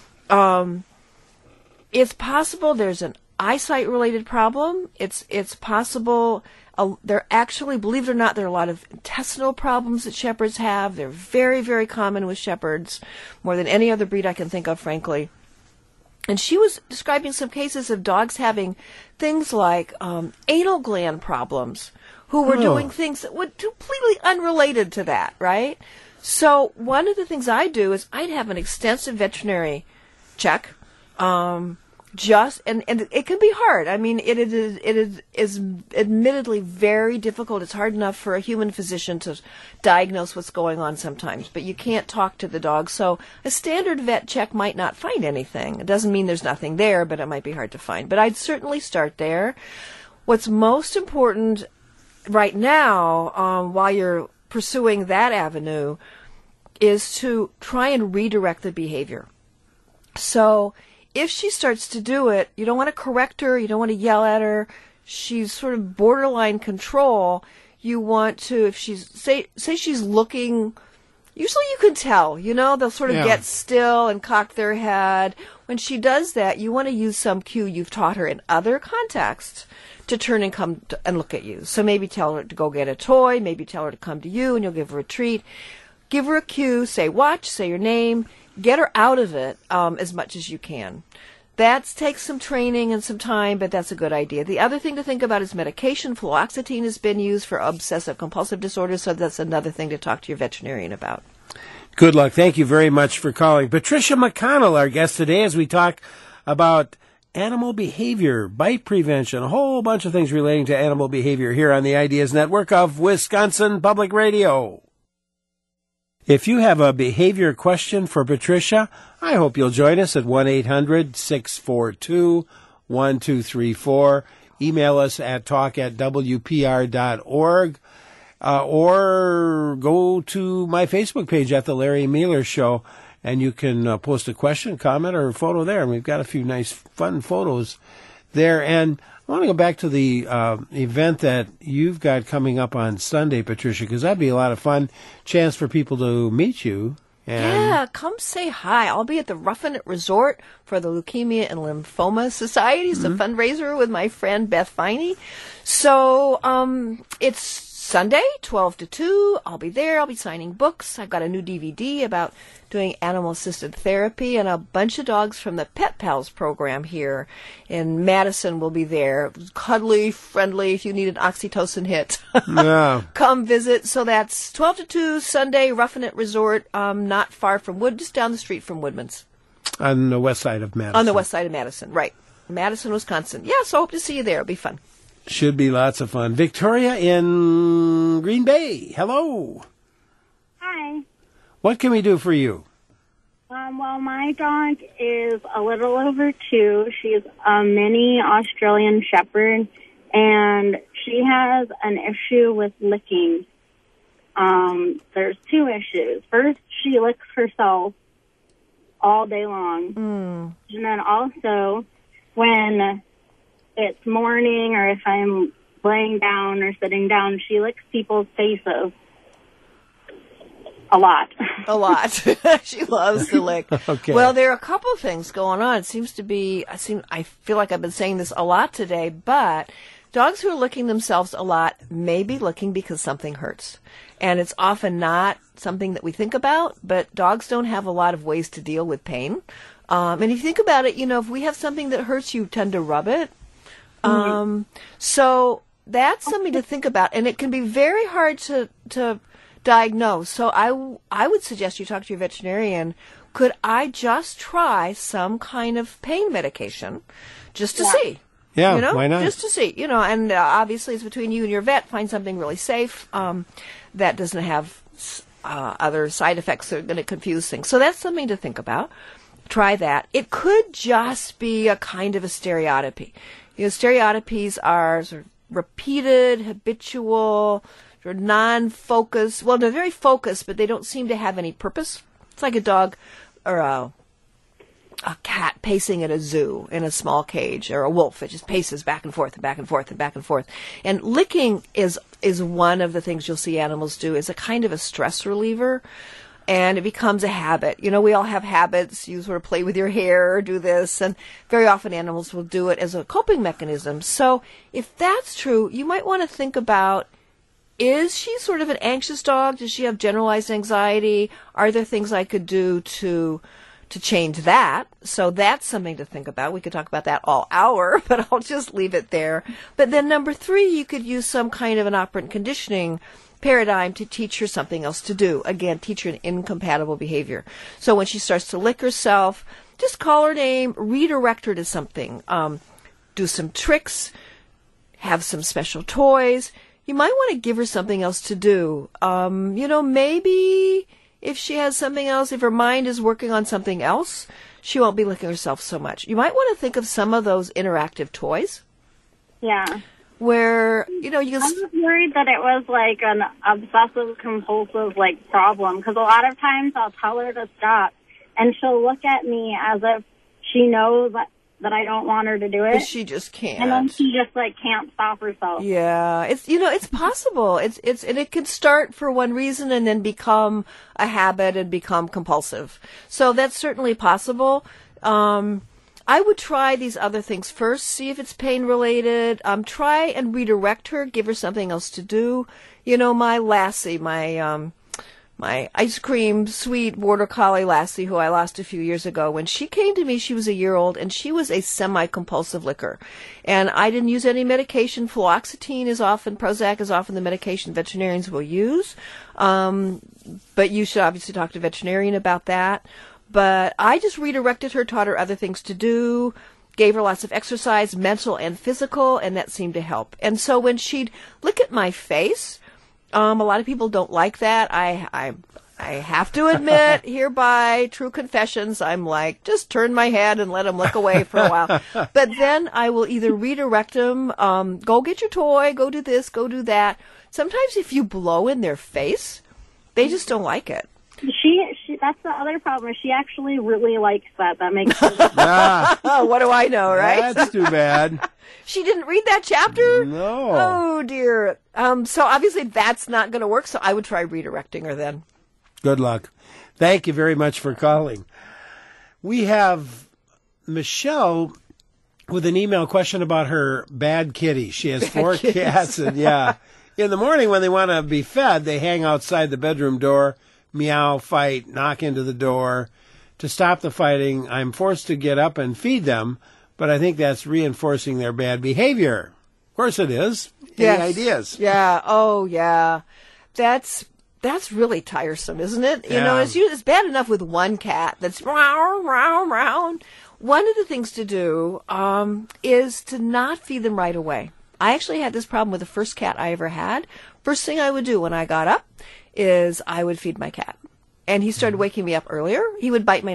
Um, it's possible there's an eyesight-related problem. It's it's possible uh, there actually, believe it or not, there are a lot of intestinal problems that shepherds have. They're very, very common with shepherds, more than any other breed I can think of, frankly. And she was describing some cases of dogs having things like um, anal gland problems, who were Oh. doing things that were completely unrelated to that, right? So one of the things I do is I'd have an extensive veterinary check, um, just and, and it can be hard. I mean, it is it is is admittedly very difficult. It's hard enough for a human physician to diagnose what's going on sometimes, but you can't talk to the dog. So a standard vet check might not find anything. It doesn't mean there's nothing there, but it might be hard to find. But I'd certainly start there. What's most important right now, um, while you're pursuing that avenue, is to try and redirect the behavior. So if she starts to do it, you don't want to correct her, you don't want to yell at her, she's sort of borderline control. You want to, if she's, say, say she's looking, usually you can tell, you know, they'll sort of Yeah. get still and cock their head. When she does that, you want to use some cue you've taught her in other contexts to turn and come to, and look at you. So maybe tell her to go get a toy, maybe tell her to come to you and you'll give her a treat. Give her a cue, say watch, say your name, get her out of it um, as much as you can. That takes some training and some time, but that's a good idea. The other thing to think about is medication. Fluoxetine has been used for obsessive compulsive disorder, so that's another thing to talk to your veterinarian about. Good luck. Thank you very much for calling. Patricia McConnell, our guest today, as we talk about animal behavior, bite prevention, a whole bunch of things relating to animal behavior here on the Ideas Network of Wisconsin Public Radio. If you have a behavior question for Patricia, I hope you'll join us at one eight hundred six four two one two three four. Email us at talk at w p r dot org. Uh, or go to my Facebook page at The Larry Mueller Show, and you can uh, post a question, comment, or a photo there. And we've got a few nice, fun photos there. And I want to go back to the uh, event that you've got coming up on Sunday, Patricia, because that'd be a lot of fun. Chance for people to meet you. And Yeah, come say hi. I'll be at the Ruffin It Resort for the Leukemia and Lymphoma Society. It's Mm-hmm. a fundraiser with my friend Beth Finey. So um, it's Sunday, twelve to two. I'll be there. I'll be signing books. I've got a new D V D about doing animal-assisted therapy, and a bunch of dogs from the Pet Pals program here in Madison will be there. Cuddly, friendly, if you need an oxytocin hit. yeah. Come visit. So that's twelve to two, Sunday, Ruffin It Resort, um, not far from Wood, just down the street from Woodman's. On the west side of Madison. On the west side of Madison, right. Madison, Wisconsin. Yeah, so hope to see you there. It'll be fun. Should be lots of fun. Victoria in Green Bay. Hello. Hi. What can we do for you? Um, well, my dog is a little over two. She's a mini Australian Shepherd, and she has an issue with licking. Um, there's two issues. First, she licks herself all day long. Mm. And then also, when it's morning or if I'm laying down or sitting down, she licks people's faces a lot. A lot. She loves to lick. Okay. Well, there are a couple of things going on. It seems to be, I seem, I feel like I've been saying this a lot today, but dogs who are licking themselves a lot may be licking because something hurts. And it's often not something that we think about, but dogs don't have a lot of ways to deal with pain. Um, and if you think about it, you know, if we have something that hurts, you tend to rub it. Mm-hmm. Um, so that's something to think about. And it can be very hard to, to diagnose. So I, I would suggest you talk to your veterinarian. Could I just try some kind of pain medication just to Yeah. see? Yeah, you know, why not? just to see, you know, and uh, obviously it's between you and your vet. Find something really safe um, that doesn't have uh, other side effects that are going to confuse things. So that's something to think about. Try that. It could just be a kind of a stereotypy. You know, stereotypies are sort of repeated, habitual, sort of non-focused. Well, they're very focused, but they don't seem to have any purpose. It's like a dog or a a cat pacing at a zoo in a small cage, or a wolf. It just paces back and forth and back and forth and back and forth. And licking is is one of the things you'll see animals do as a kind of a stress reliever, and it becomes a habit. You know, we all have habits. You sort of play with your hair or do this, and very often animals will do it as a coping mechanism. So if that's true, you might want to think about, is she sort of an anxious dog? Does she have generalized anxiety? Are there things I could do to to change that? So that's something to think about. We could talk about that all hour, but I'll just leave it there. But then number three, you could use some kind of an operant conditioning paradigm to teach her something else to do. Again, teach her an incompatible behavior. So when she starts to lick herself, just call her name, redirect her to something. Um, do some tricks, have some special toys. You might want to give her something else to do. Um, you know, maybe if she has something else, if her mind is working on something else, she won't be licking herself so much. You might want to think of some of those interactive toys. Yeah. Where, you know, you I can... was worried that it was like an obsessive compulsive like problem, because a lot of times I'll tell her to stop and she'll look at me as if she knows that, that I don't want her to do it. But she just can't. And then she just like can't stop herself. Yeah, it's, you know, it's possible. It's, it's, and it can start for one reason and then become a habit and become compulsive. So that's certainly possible. Um, I would try these other things first, see if it's pain related. Um, try and redirect her, give her something else to do. You know, my Lassie, my, um, my ice cream sweet border collie Lassie, who I lost a few years ago, when she came to me, she was a year old, and she was a semi-compulsive licker. And I didn't use any medication. Fluoxetine is often, Prozac is often the medication veterinarians will use. Um, but you should obviously talk to a veterinarian about that. But I just redirected her, taught her other things to do, gave her lots of exercise, mental and physical, and that seemed to help. And so when she'd look at my face, Um, a lot of people don't like that. I, I, I have to admit, hereby, true confessions, I'm like, just turn my head and let them look away for a while. But then I will either redirect them, um, go get your toy, go do this, go do that. Sometimes if you blow in their face, they just don't like it. She, she, that's the other problem. She actually really likes that. That makes sense. Ah, What do I know, right? that's too bad. She didn't read that chapter? No. Oh, dear. Um, so obviously that's not going to work, so I would try redirecting her then. Good luck. Thank you very much for calling. We have Michelle with an email question about her bad kitty. She has four kitties. cats, and yeah, in the morning when they want to be fed, they hang outside the bedroom door, meow, fight, knock into the door. To stop the fighting, I'm forced to get up and feed them, but I think that's reinforcing their bad behavior. Of course it is. Any Yes. ideas? Yeah. Oh, yeah. That's that's really tiresome, isn't it? You know, Yeah. it's u- it's bad enough with one cat that's row row row. One of the things to do um, is to not feed them right away. I actually had this problem with the first cat I ever had. First thing I would do when I got up is I would feed my cat. And he started waking me up earlier. He would bite my nose.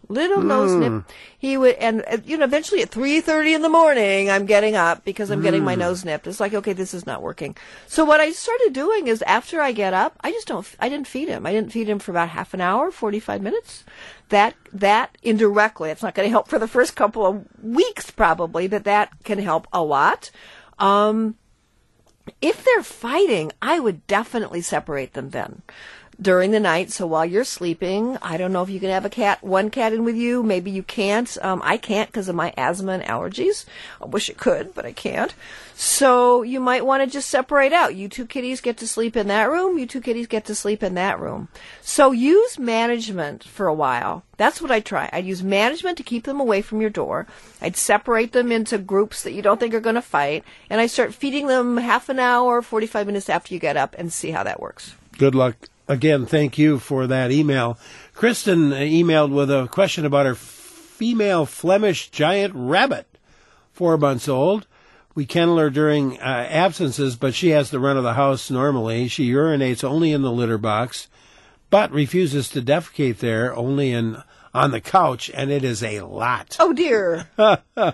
Little nose nip. He would, and uh, you know, eventually at three thirty in the morning, I'm getting up because I'm getting my nose nipped. It's like, okay, this is not working. So what I started doing is after I get up, I just don't, I didn't feed him. I didn't feed him for about half an hour, forty-five minutes. That, that indirectly, it's not going to help for the first couple of weeks probably, but that can help a lot. Um, if they're fighting, I would definitely separate them then. During the night, so while you're sleeping, I don't know if you can have a cat, one cat in with you. Maybe you can't. Um, I can't because of my asthma and allergies. I wish I could, but I can't. So you might want to just separate out. You two kitties get to sleep in that room. You two kitties get to sleep in that room. So use management for a while. That's what I try. I'd use management to keep them away from your door. I'd separate them into groups that you don't think are going to fight. And I start feeding them half an hour, forty-five minutes after you get up and see how that works. Good luck. Again, thank you for that email. Kristen emailed with a question about her female Flemish giant rabbit, four months old. We kennel her during uh, absences, but she has the run of the house normally. She urinates only in the litter box, but refuses to defecate there, only in on the couch, and it is a lot. Oh, dear. Oh,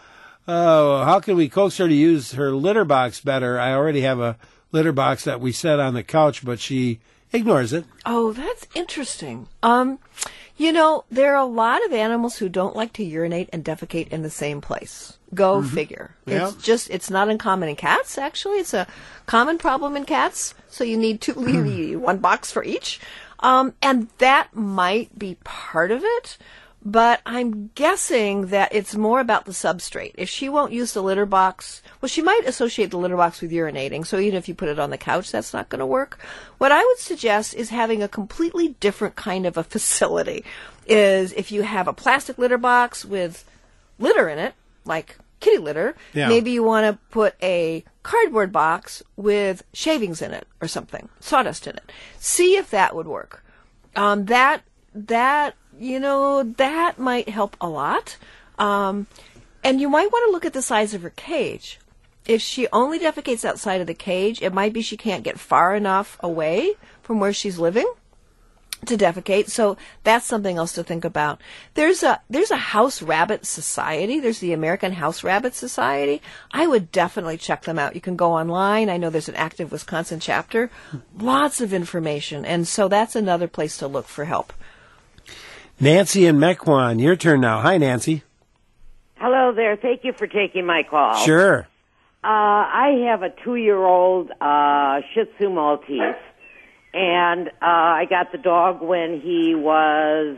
how can we coax her to use her litter box better? I already have a litter box that we set on the couch, but she ignores it. Oh, that's interesting. Um, you know, there are a lot of animals who don't like to urinate and defecate in the same place. Go mm-hmm. figure. Yeah. It's just, it's not uncommon in cats, actually. It's a common problem in cats. So you need two, you need one box for each. Um, and that might be part of it. But I'm guessing that it's more about the substrate. If she won't use the litter box, well, she might associate the litter box with urinating. So even if you put it on the couch, that's not going to work. What I would suggest is having a completely different kind of a facility. Is if you have a plastic litter box with litter in it, like kitty litter, yeah. maybe you want to put a cardboard box with shavings in it or something, sawdust in it. See if that would work. Um, that, that, you know, that might help a lot. Um, and you might want to look at the size of her cage. If she only defecates outside of the cage, it might be she can't get far enough away from where she's living to defecate. So that's something else to think about. There's a there's a house rabbit society. There's the American House Rabbit Society. I would definitely check them out. You can go online. I know there's an active Wisconsin chapter. Lots of information. And so that's another place to look for help. Nancy and Mequon, your turn now. Hi, Nancy. Hello there. Thank you for taking my call. Sure. Uh, I have a two-year-old uh, Shih Tzu Maltese, and uh, I got the dog when he was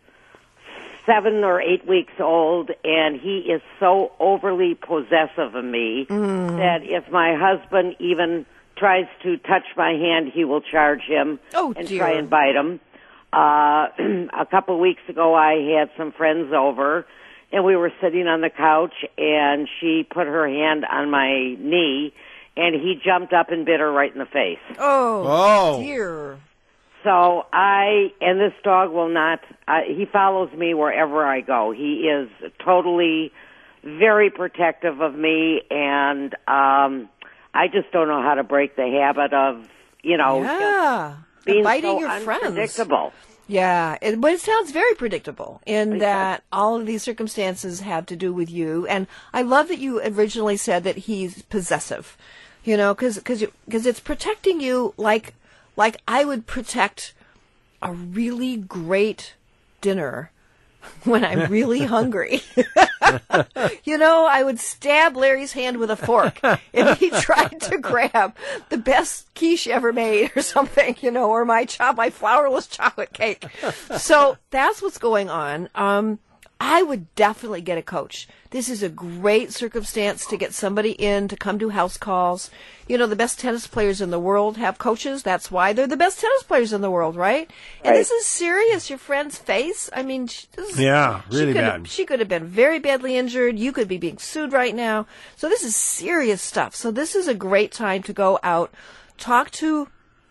seven or eight weeks old, and he is so overly possessive of me mm. that if my husband even tries to touch my hand, he will charge him oh, and dear. try and bite him. Uh, a couple of weeks ago, I had some friends over, and we were sitting on the couch, and she put her hand on my knee, and he jumped up and bit her right in the face. Oh, oh. dear. So I, and this dog will not, uh, he follows me wherever I go. He is totally very protective of me, and um, I just don't know how to break the habit of, you know, yeah. being biting so your friends. unpredictable. Yeah, it, but it sounds very predictable in that all of these circumstances have to do with you. And I love that you originally said that he's possessive, you know, because because it's protecting you like like I would protect a really great dinner when I'm really hungry. You know, I would stab Larry's hand with a fork if he tried to grab the best quiche ever made or something, you know, or my chop, my flourless chocolate cake. So that's what's going on. Um, I would definitely get a coach. This is a great circumstance to get somebody in to come do house calls. You know, the best tennis players in the world have coaches. That's why they're the best tennis players in the world, right? And Right. this is serious. Your friend's face. I mean, she, this is, Yeah, really she could bad. Have, she could have been very badly injured. You could be being sued right now. So this is serious stuff. So this is a great time to go out, talk to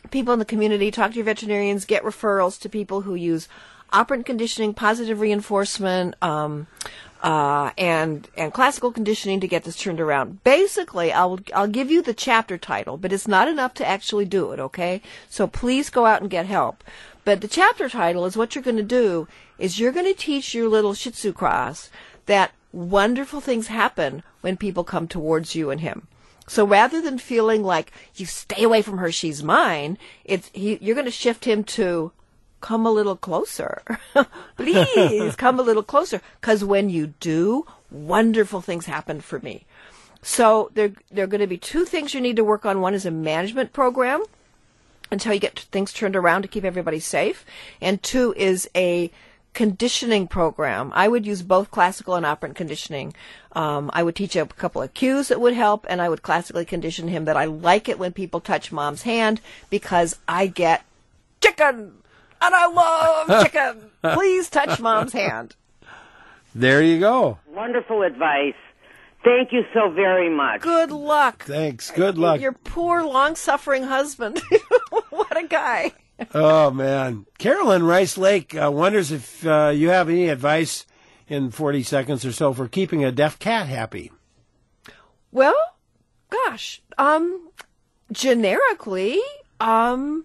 people in the community, talk to your veterinarians, get referrals to people who use operant conditioning, positive reinforcement, um, uh, and and classical conditioning to get this turned around. Basically, I'll I'll give you the chapter title, but it's not enough to actually do it, okay? So please go out and get help. But the chapter title is what you're going to do is you're going to teach your little Shih Tzu cross that wonderful things happen when people come towards you and him. So rather than feeling like you stay away from her, she's mine, it's he, you're going to shift him to come a little closer. Please come a little closer. Because when you do, wonderful things happen for me. So there, there are going to be two things you need to work on. One is a management program until you get things turned around to keep everybody safe. And two is a conditioning program. I would use both classical and operant conditioning. Um, I would teach a couple of cues that would help, and I would classically condition him that I like it when people touch mom's hand because I get chicken, and I love chicken. Please touch mom's hand. There you go. Wonderful advice. Thank you so very much. Good luck. Thanks. Good luck. Your poor, long-suffering husband. What a guy. Oh, man. Carolyn Rice Lake uh, wonders if uh, you have any advice in forty seconds or so for keeping a deaf cat happy. Well, gosh, um, generically, um,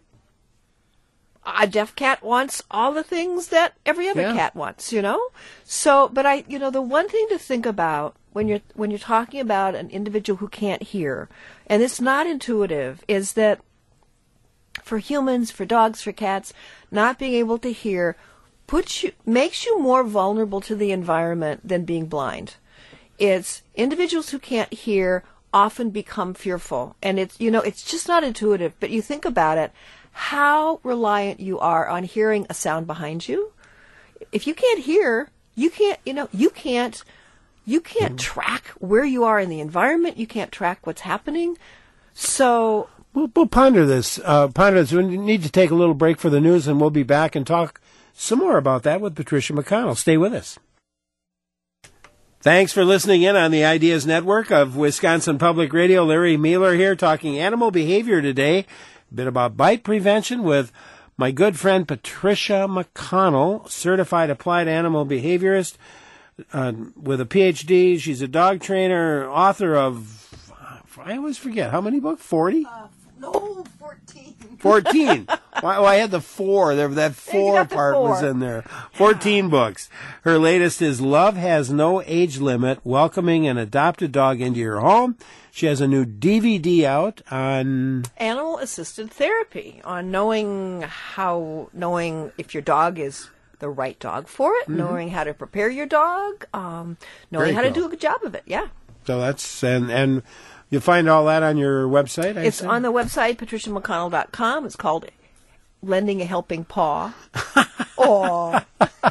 a deaf cat wants all the things that every other Yeah. cat wants, you know? So, but I, you know, the one thing to think about when you're, when you're talking about an individual who can't hear, and it's not intuitive, is that for humans, for dogs, for cats, not being able to hear puts you, makes you more vulnerable to the environment than being blind. It's individuals who can't hear often become fearful, and it's, you know, it's just not intuitive, but you think about it, how reliant you are on hearing a sound behind you. If you can't hear, you can't, you know, you can't, you can't track where you are in the environment, you can't track what's happening. So We'll, we'll ponder this. Uh, ponder this. We need to take a little break for the news, and we'll be back and talk some more about that with Patricia McConnell. Stay with us. Thanks for listening in on the Ideas Network of Wisconsin Public Radio. Larry Mueller here talking animal behavior today. A bit about bite prevention with my good friend Patricia McConnell, certified applied animal behaviorist uh, with a P H D. She's a dog trainer, author of, I always forget, how many books? forty? Uh, no, fourteen. fourteen. Well, I had the four. There, that four got the part four. was in there. fourteen books. Her latest is Love Has No Age Limit, Welcoming an Adopted Dog into Your Home. She has a new D V D out on Animal-assisted therapy, on knowing how, knowing if your dog is the right dog for it, Mm-hmm. knowing how to prepare your dog, um, knowing Very how to cool. do a good job of it. Yeah. So that's, and, and you'll find all that on your website, I It's assume? on the website, patricia mcconnell dot com. It's called Lending a Helping Paw. Oh.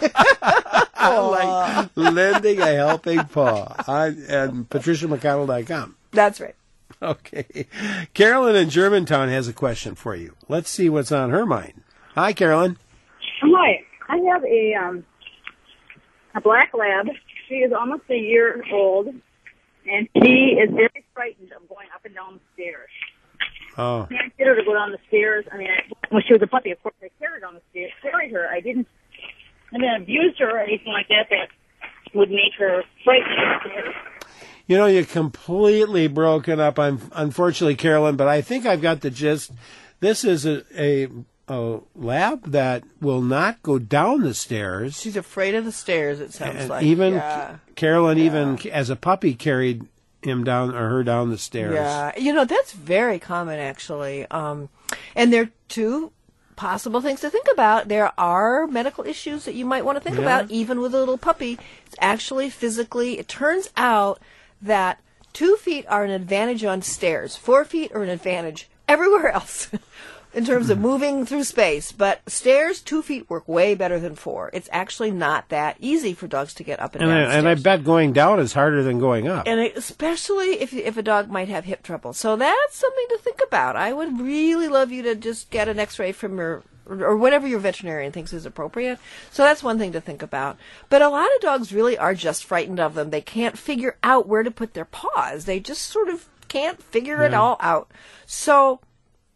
I like lending a helping paw on, and patricia mcconnell dot com. That's right. Okay. Carolyn in Germantown has a question for you. Let's see what's on her mind. Hi, Carolyn. Hi. I have a um, a black lab. She is almost a year old, and she is very frightened of going up and down the stairs. Oh. I can't get her to go down the stairs. I mean, I, when she was a puppy, of course, I carried her down the stairs, carried her. I didn't, I didn't abuse her or anything like that that would make her frightened of the stairs. You know, you're completely broken up, un- unfortunately, Carolyn, but I think I've got the gist. This is a, a, a lab that will not go down the stairs. She's afraid of the stairs, it sounds And like. even yeah. Carolyn, even as a puppy, carried him down or her down the stairs. Yeah, you know, that's very common, actually. Um, and there are two possible things to think about. There are medical issues that you might want to think Yeah. about, even with a little puppy. It's actually physically, it turns out that two feet are an advantage on stairs. Four feet are an advantage everywhere else in terms of moving through space. But stairs, two feet work way better than four. It's actually not that easy for dogs to get up and, And down I, and I bet going down is harder than going up. And it, especially if if a dog might have hip trouble. So that's something to think about. I would really love you to just get an x-ray from your, or whatever your veterinarian thinks is appropriate. So that's one thing to think about. But a lot of dogs really are just frightened of them. They can't figure out where to put their paws. They just sort of can't figure it Yeah. all out. So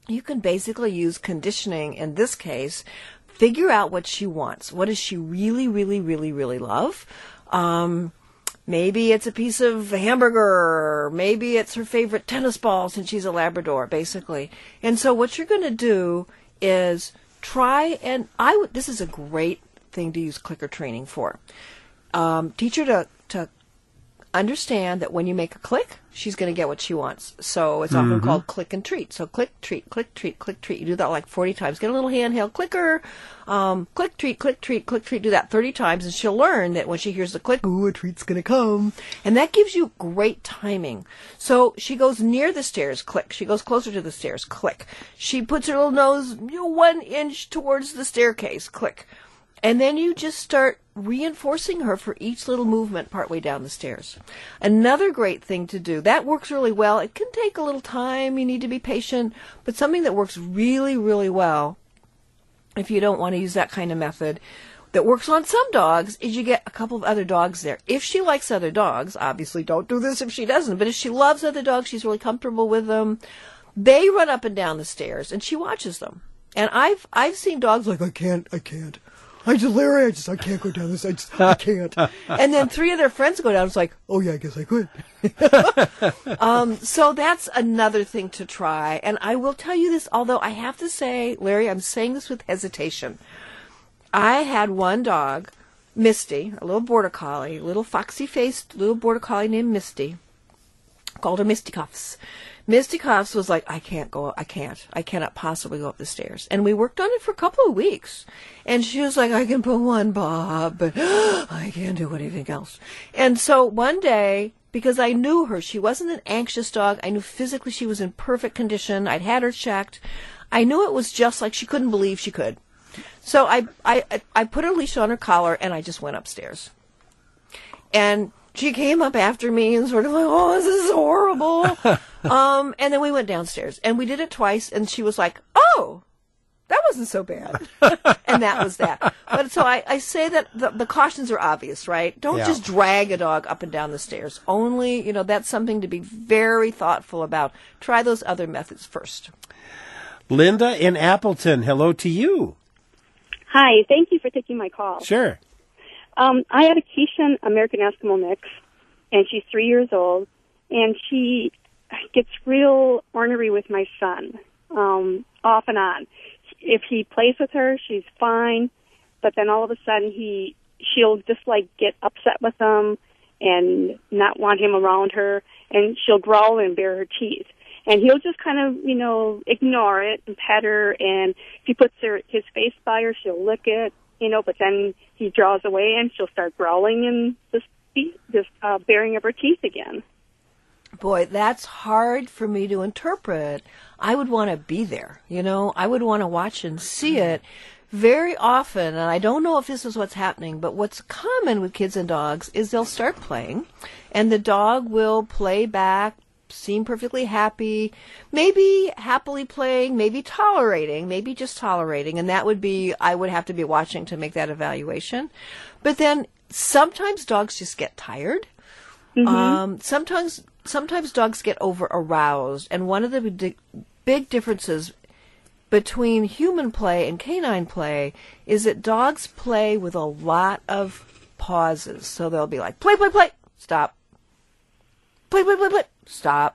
you can basically use conditioning in this case. Figure out what she wants. What does she really, really, really, really love? Um, maybe it's a piece of hamburger. Maybe it's her favorite tennis ball since she's a Labrador, basically. And so what you're going to do is try and I would. This is a great thing to use clicker training for. Um, teach her to to understand that when you make a click, she's going to get what she wants. So it's often mm-hmm. called click and treat. So click, treat, click, treat, click, treat. You do that like forty times. Get a little handheld clicker. Um, click, treat, click, treat, click, treat. Do that thirty times, and she'll learn that when she hears the click, ooh, a treat's going to come. And that gives you great timing. So she goes near the stairs, click. She goes closer to the stairs, click. She puts her little nose you know, one inch towards the staircase, click. And then you just start reinforcing her for each little movement partway down the stairs. Another great thing to do, that works really well. It can take a little time. You need to be patient. But something that works really, really well, if you don't want to use that kind of method, that works on some dogs, is you get a couple of other dogs there. If she likes other dogs, obviously don't do this if she doesn't, but if she loves other dogs, she's really comfortable with them, they run up and down the stairs, and she watches them. And I've I've seen dogs like, I can't, I can't. I just, Larry, I just, I can't go down this. I just, I can't. And then three of their friends go down. It's like, oh yeah, I guess I could. um, so that's another thing to try. And I will tell you this, although I have to say, Larry, I'm saying this with hesitation. I had one dog, Misty, a little border collie, a little foxy-faced little border collie named Misty. Called her Misty Cuffs. Misty Cuffs was like, I can't go, I can't, I cannot possibly go up the stairs. And we worked on it for a couple of weeks. And she was like, I can put one bob, but I can't do anything else. And so one day, because I knew her, she wasn't an anxious dog. I knew physically she was in perfect condition. I'd had her checked. I knew it was just like she couldn't believe she could. So I, I, I put a leash on her collar and I just went upstairs. And she came up after me and sort of like, oh, this is horrible. um, and then we went downstairs and we did it twice and she was like, oh, that wasn't so bad. And that was that. But so I, I say that the, the cautions are obvious, right? Don't yeah. just drag a dog up and down the stairs. Only, you know, that's something to be very thoughtful about. Try those other methods first. Linda in Appleton, hello to you. Hi, thank you for taking my call. Sure. Um, I have a Keishan American Eskimo mix, and she's three years old, and she gets real ornery with my son, um, off and on. If he plays with her, she's fine, but then all of a sudden he, she'll just like get upset with him and not want him around her, and she'll growl and bare her teeth. And he'll just kind of, you know, ignore it and pet her, and if he puts her, his face by her, she'll lick it. You know, but then he draws away and she'll start growling and just, just uh, baring of her teeth again. Boy, that's hard for me to interpret. I would want to be there, you know. I would want to watch and see it. Very often, and I don't know if this is what's happening, but what's common with kids and dogs is they'll start playing, and the dog will play back, seem perfectly happy, maybe happily playing, maybe tolerating, maybe just tolerating, and that would be, I would have to be watching to make that evaluation. But then sometimes dogs just get tired. Mm-hmm. Um, sometimes, sometimes dogs get over aroused, and one of the big, big differences between human play and canine play is that dogs play with a lot of pauses. So they'll be like, play, play, play, stop. Play, play, play, play, stop.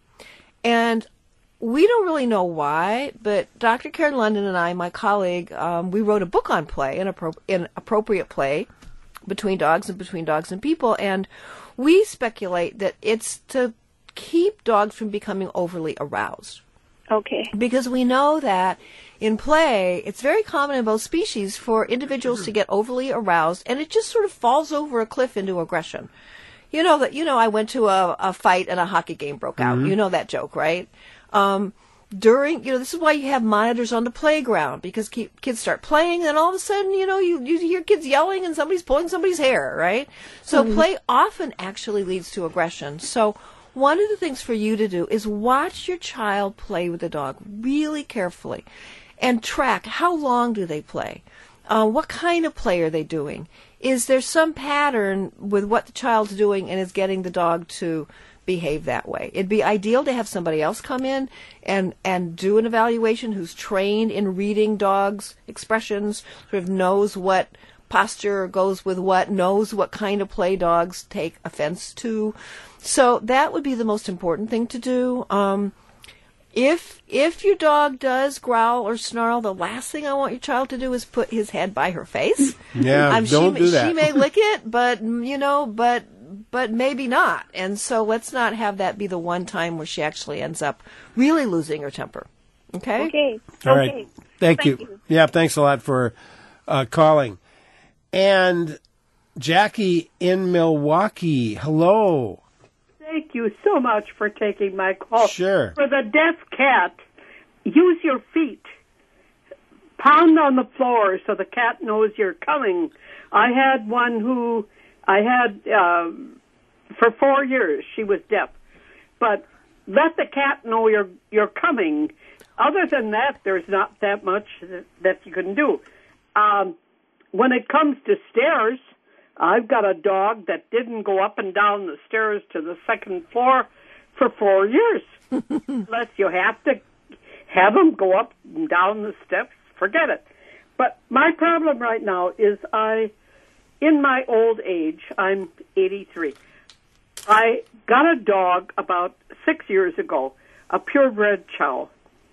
And we don't really know why, but Doctor Karen London and I, my colleague, um, we wrote a book on play, inappro- inappropriate play between dogs and between dogs and people, and we speculate that it's to keep dogs from becoming overly aroused. Okay. Because we know that in play, it's very common in both species for individuals mm-hmm. to get overly aroused, and it just sort of falls over a cliff into aggression. You know that, you know, I went to a, a fight and a hockey game broke out. Mm-hmm. You know that joke, right? Um, during, you know, this is why you have monitors on the playground, because keep, kids start playing and all of a sudden, you know, you, you hear kids yelling and somebody's pulling somebody's hair, right? So mm-hmm. play often actually leads to aggression. So one of the things for you to do is watch your child play with the dog really carefully and track how long do they play. Uh, what kind of play are they doing? Is there some pattern with what the child's doing and is getting the dog to behave that way. It'd be ideal to have somebody else come in and, and do an evaluation who's trained in reading dogs' expressions, sort of knows what posture goes with what, knows what kind of play dogs take offense to. So that would be the most important thing to do. Um, if if your dog does growl or snarl, the last thing I want your child to do is put his head by her face. Yeah, um, don't she, do that. She may lick it, but you know, but but maybe not. And so let's not have that be the one time where she actually ends up really losing her temper. Okay. Okay. All okay. right. Thank, Thank you. you. Yeah, thanks a lot for uh, calling. And Jackie in Milwaukee, hello. Thank you so much for taking my call. Sure. For the deaf cat, use your feet. Pound on the floor so the cat knows you're coming. I had one who I had uh, for four years. She was deaf. But let the cat know you're you're coming. Other than that, there's not that much that, that you can do. Um, when it comes to stairs, I've got a dog that didn't go up and down the stairs to the second floor for four years. Unless you have to have him go up and down the steps, forget it. But my problem right now is I, in my old age, I'm eighty-three, I got a dog about six years ago, a purebred chow.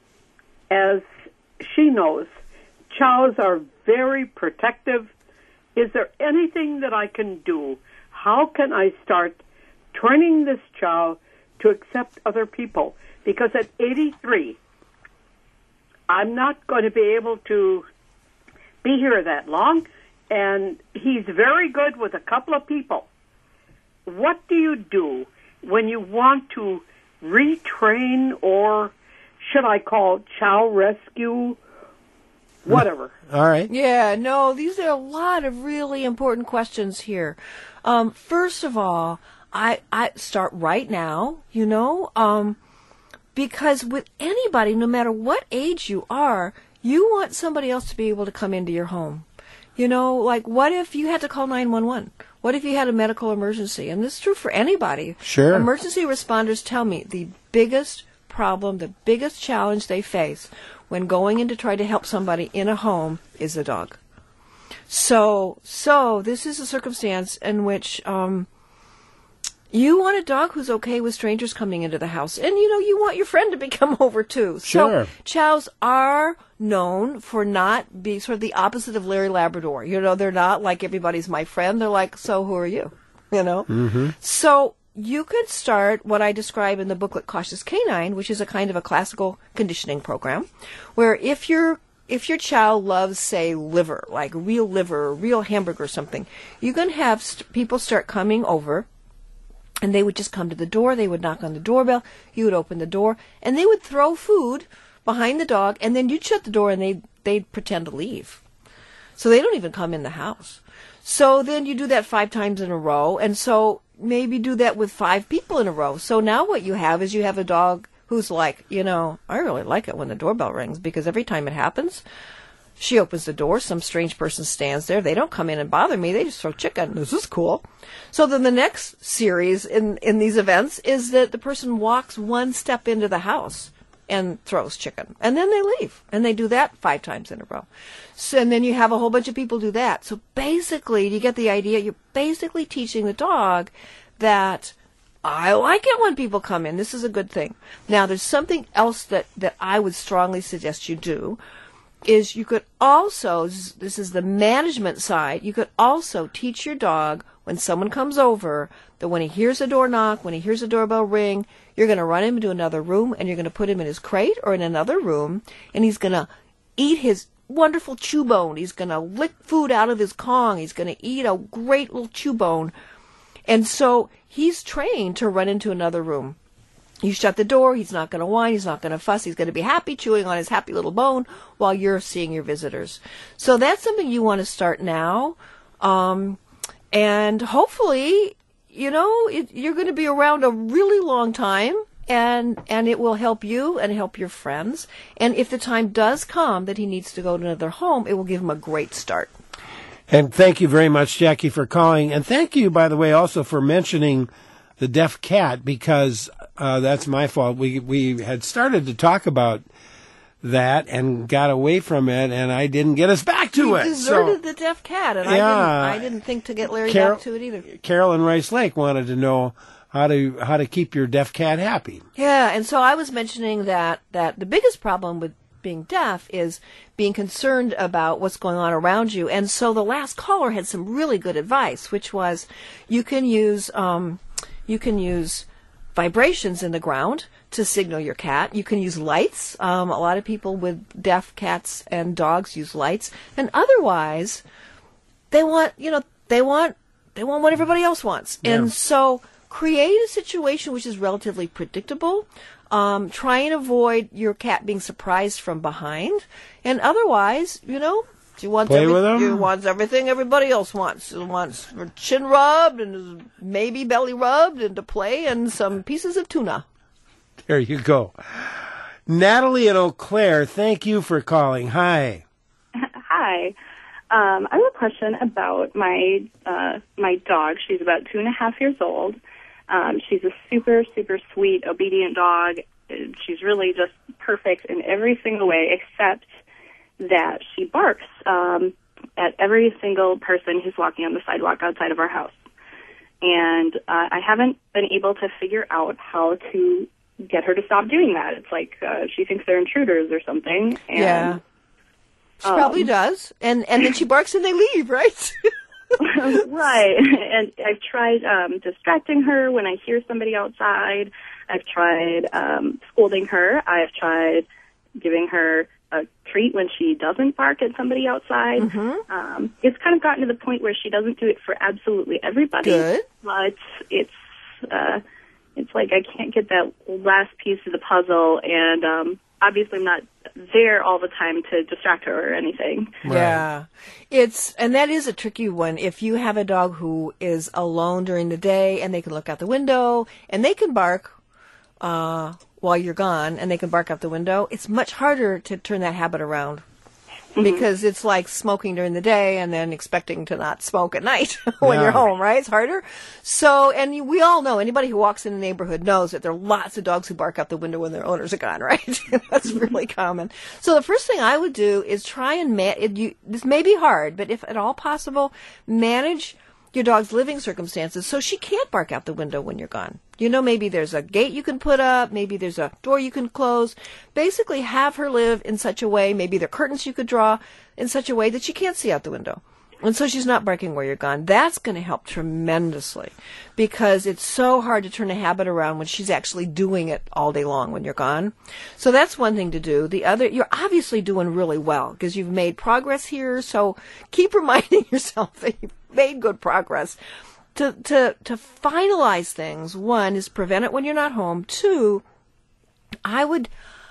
As she knows, chows are very protective. Is there anything that I can do? How can I start training this chow to accept other people? Because at eighty-three, I'm not going to be able to be here that long, and he's very good with a couple of people. What do you do when you want to retrain, or should I call chow rescue? Whatever. All right. Yeah, no, these are a lot of really important questions here. Um, first of all, I, I start right now, you know, um, because with anybody, no matter what age you are, you want somebody else to be able to come into your home. You know, like what if you had to call nine one one? What if you had a medical emergency? And this is true for anybody. Sure. Emergency responders tell me the biggest problem, the biggest challenge they face when going in to try to help somebody in a home is a dog. So, so this is a circumstance in which um, you want a dog who's okay with strangers coming into the house, and you know you want your friend to be come over too. Sure. So chows are known for not being sort of the opposite of Larry Labrador. You know, they're not like everybody's my friend. They're like, so who are you? You know. Mm-hmm. So you could start what I describe in the booklet Cautious Canine, which is a kind of a classical conditioning program, where if your if your child loves, say, liver, like real liver or real hamburger or something, you can have st- people start coming over, and they would just come to the door. They would knock on the doorbell. You would open the door, and they would throw food behind the dog, and then you'd shut the door, and they they'd pretend to leave. So they don't even come in the house. So then you do that five times in a row, and so maybe do that with five people in a row. So now what you have is you have a dog who's like, you know, I really like it when the doorbell rings, because every time it happens, she opens the door, some strange person stands there. They don't come in and bother me. They just throw chicken. This is cool. So then the next series in, in these events is that the person walks one step into the house and throws chicken. And then they leave. And they do that five times in a row. So, and then you have a whole bunch of people do that. So basically, you get the idea, you're basically teaching the dog that I like it when people come in. This is a good thing. Now, there's something else that, that I would strongly suggest you do, is you could also, this is the management side, you could also teach your dog when someone comes over that when he hears a door knock, when he hears a doorbell ring, you're going to run him into another room, and you're going to put him in his crate or in another room, and he's going to eat his wonderful chew bone. He's going to lick food out of his Kong. He's going to eat a great little chew bone. And so he's trained to run into another room. You shut the door, he's not going to whine, he's not going to fuss, he's going to be happy chewing on his happy little bone while you're seeing your visitors. So that's something you want to start now. Um, and hopefully, you know, it, you're going to be around a really long time, and and it will help you and help your friends. And if the time does come that he needs to go to another home, it will give him a great start. And thank you very much, Jackie, for calling. And thank you, by the way, also for mentioning the deaf cat, because uh, that's my fault. We we had started to talk about that and got away from it, and I didn't get us back to you it. deserted So, the deaf cat, and yeah, I, didn't, I didn't think to get Larry Carol, back to it either. Carol in Rice Lake wanted to know how to how to keep your deaf cat happy. Yeah, and so I was mentioning that, that the biggest problem with being deaf is being concerned about what's going on around you. And so the last caller had some really good advice, which was you can use um, you can use vibrations in the ground to signal your cat. You can use lights. Um, a lot of people with deaf cats and dogs use lights. And otherwise, they want, you know, they want they want what everybody else wants. Yeah. And so create a situation which is relatively predictable. Um, try and avoid your cat being surprised from behind. And otherwise, you know, she wants, Play every, with 'em. she wants everything everybody else wants. She wants her chin rubbed and maybe belly rubbed and to play and some pieces of tuna. There you go. Natalie in Eau Claire, thank you for calling. Hi. Hi. Um, I have a question about my uh, my dog. She's about two and a half years old. Um, she's a super, super sweet, obedient dog. She's really just perfect in every single way, except that she barks um, at every single person who's walking on the sidewalk outside of our house. And uh, I haven't been able to figure out how to get her to stop doing that. It's like uh, she thinks they're intruders or something. And, yeah. She um, probably does. And, and then she barks and they leave, right? Right. And I've tried um, distracting her when I hear somebody outside. I've tried um, scolding her. I've tried giving her a treat when she doesn't bark at somebody outside. Mm-hmm. Um, it's kind of gotten to the point where she doesn't do it for absolutely everybody. Good. But it's uh, it's like I can't get that last piece of the puzzle, and um, obviously I'm not there all the time to distract her or anything. Yeah. It's, and that is a tricky one. If you have a dog who is alone during the day and they can look out the window and they can bark, uh, while you're gone and they can bark out the window, it's much harder to turn that habit around. Mm-hmm. Because it's like smoking during the day and then expecting to not smoke at night when Yeah. you're home, right? It's harder. So, and you- we all know, anybody who walks in the neighborhood knows that there are lots of dogs who bark out the window when their owners are gone, right? That's really common. So the first thing I would do is try and, ma- it, you, this may be hard, but if at all possible, manage your dog's living circumstances so she can't bark out the window when you're gone. You know, maybe there's a gate you can put up, maybe there's a door you can close. Basically have her live in such a way, maybe there are curtains you could draw in such a way that she can't see out the window. And so she's not barking where you're gone. That's going to help tremendously because it's so hard to turn a habit around when she's actually doing it all day long when you're gone. So that's one thing to do. The other, you're obviously doing really well because you've made progress here. So keep reminding yourself that you've made good progress. To, to, to finalize things, one is prevent it when you're not home. Two, I would,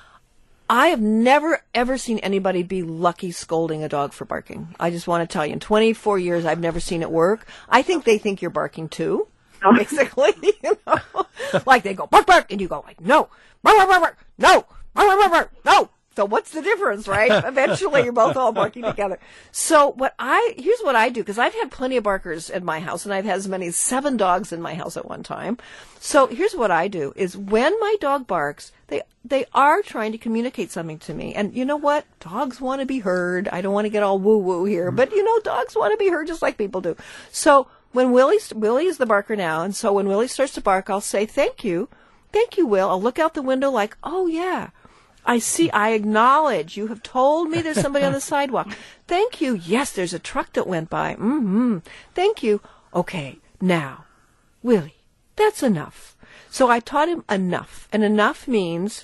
I have never ever seen anybody be lucky scolding a dog for barking. I just want to tell you, in twenty-four years, I've never seen it work. I think they think you're barking too, basically. You know? Like they go, bark, bark, and you go like, no, bark, bark, bark, bark, no, bark, bark, bark, bark, no. So what's the difference, right? Eventually, you're both all barking together. So what I, here's what I do, because I've had plenty of barkers at my house, and I've had as many as seven dogs in my house at one time. So here's what I do, is when my dog barks, they they are trying to communicate something to me. And you know what? Dogs want to be heard. I don't want to get all woo-woo here, but you know, dogs want to be heard just like people do. So when Willie, Willie is the barker now, and so when Willie starts to bark, I'll say, thank you. Thank you, Will. I'll look out the window like, oh, yeah. I see, I acknowledge. You have told me there's somebody on the sidewalk. Thank you. Yes, there's a truck that went by. Mm-hmm. Thank you. Okay, now, Willie, that's enough. So I taught him enough. And enough means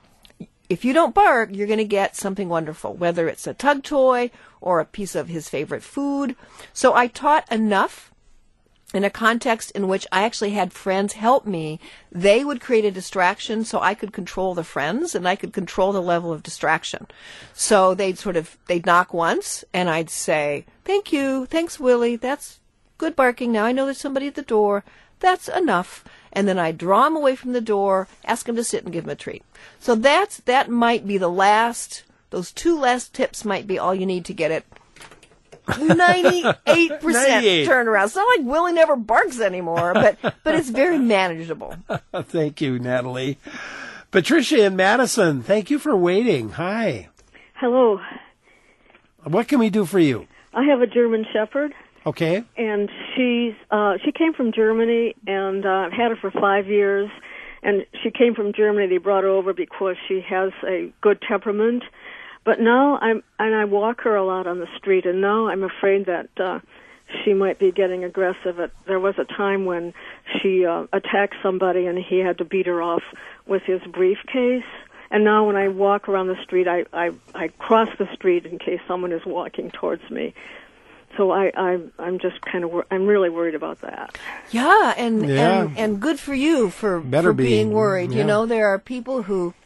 if you don't bark, you're going to get something wonderful, whether it's a tug toy or a piece of his favorite food. So I taught enough in a context in which I actually had friends help me. They would create a distraction so I could control the friends and I could control the level of distraction. So they'd sort of, they'd knock once and I'd say, thank you, thanks Willie, that's good barking. Now I know there's somebody at the door. That's enough. And then I'd draw him away from the door, ask him to sit and give him a treat. So that's, that might be the last, those two last tips might be all you need to get it ninety-eight percent ninety-eight. turnaround. It's not like Willie never barks anymore, but but it's very manageable. Thank you, Natalie. Patricia in Madison, thank you for waiting. Hi. Hello. What can we do for you? I have a German Shepherd, Okay. and she's uh, she came from Germany, and uh, I've had her for five years. And she came from Germany. They brought her over because she has a good temperament. But now I'm and I walk her a lot on the street, and now I'm afraid that uh, she might be getting aggressive. It, there was a time when she uh, attacked somebody, and he had to beat her off with his briefcase. And now when I walk around the street, I, I, I cross the street in case someone is walking towards me. So I, I, I'm just kind of, wor- I'm really worried about that. Yeah, and Yeah. and, and good for you for, Better for be. being worried. Yeah. You know, there are people who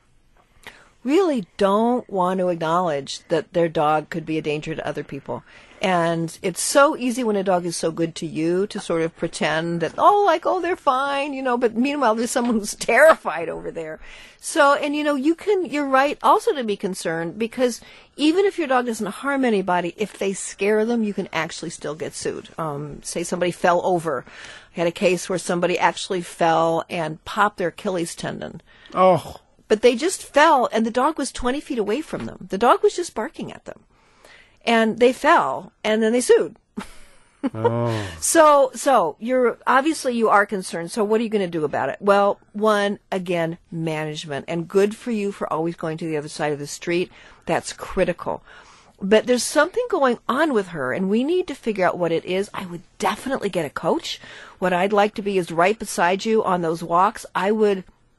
really don't want to acknowledge that their dog could be a danger to other people. And it's so easy when a dog is so good to you to sort of pretend that, oh, like, oh, they're fine, you know, but meanwhile, there's someone who's terrified over there. So, and you know, you can, you're right also to be concerned, because even if your dog doesn't harm anybody, if they scare them, you can actually still get sued. Um, say somebody fell over. I had a case where somebody actually fell and popped their Achilles tendon. Oh. But they just fell, and the dog was twenty feet away from them. The dog was just barking at them. And they fell, and then they sued. Oh. So, so you're obviously you are concerned. So, what are you going to do about it? Well, one, again, management, and good for you for always going to the other side of the street. That's critical. But there's something going on with her, and we need to figure out what it is. I would definitely get a coach. What I'd like to be is right beside you on those walks. I would.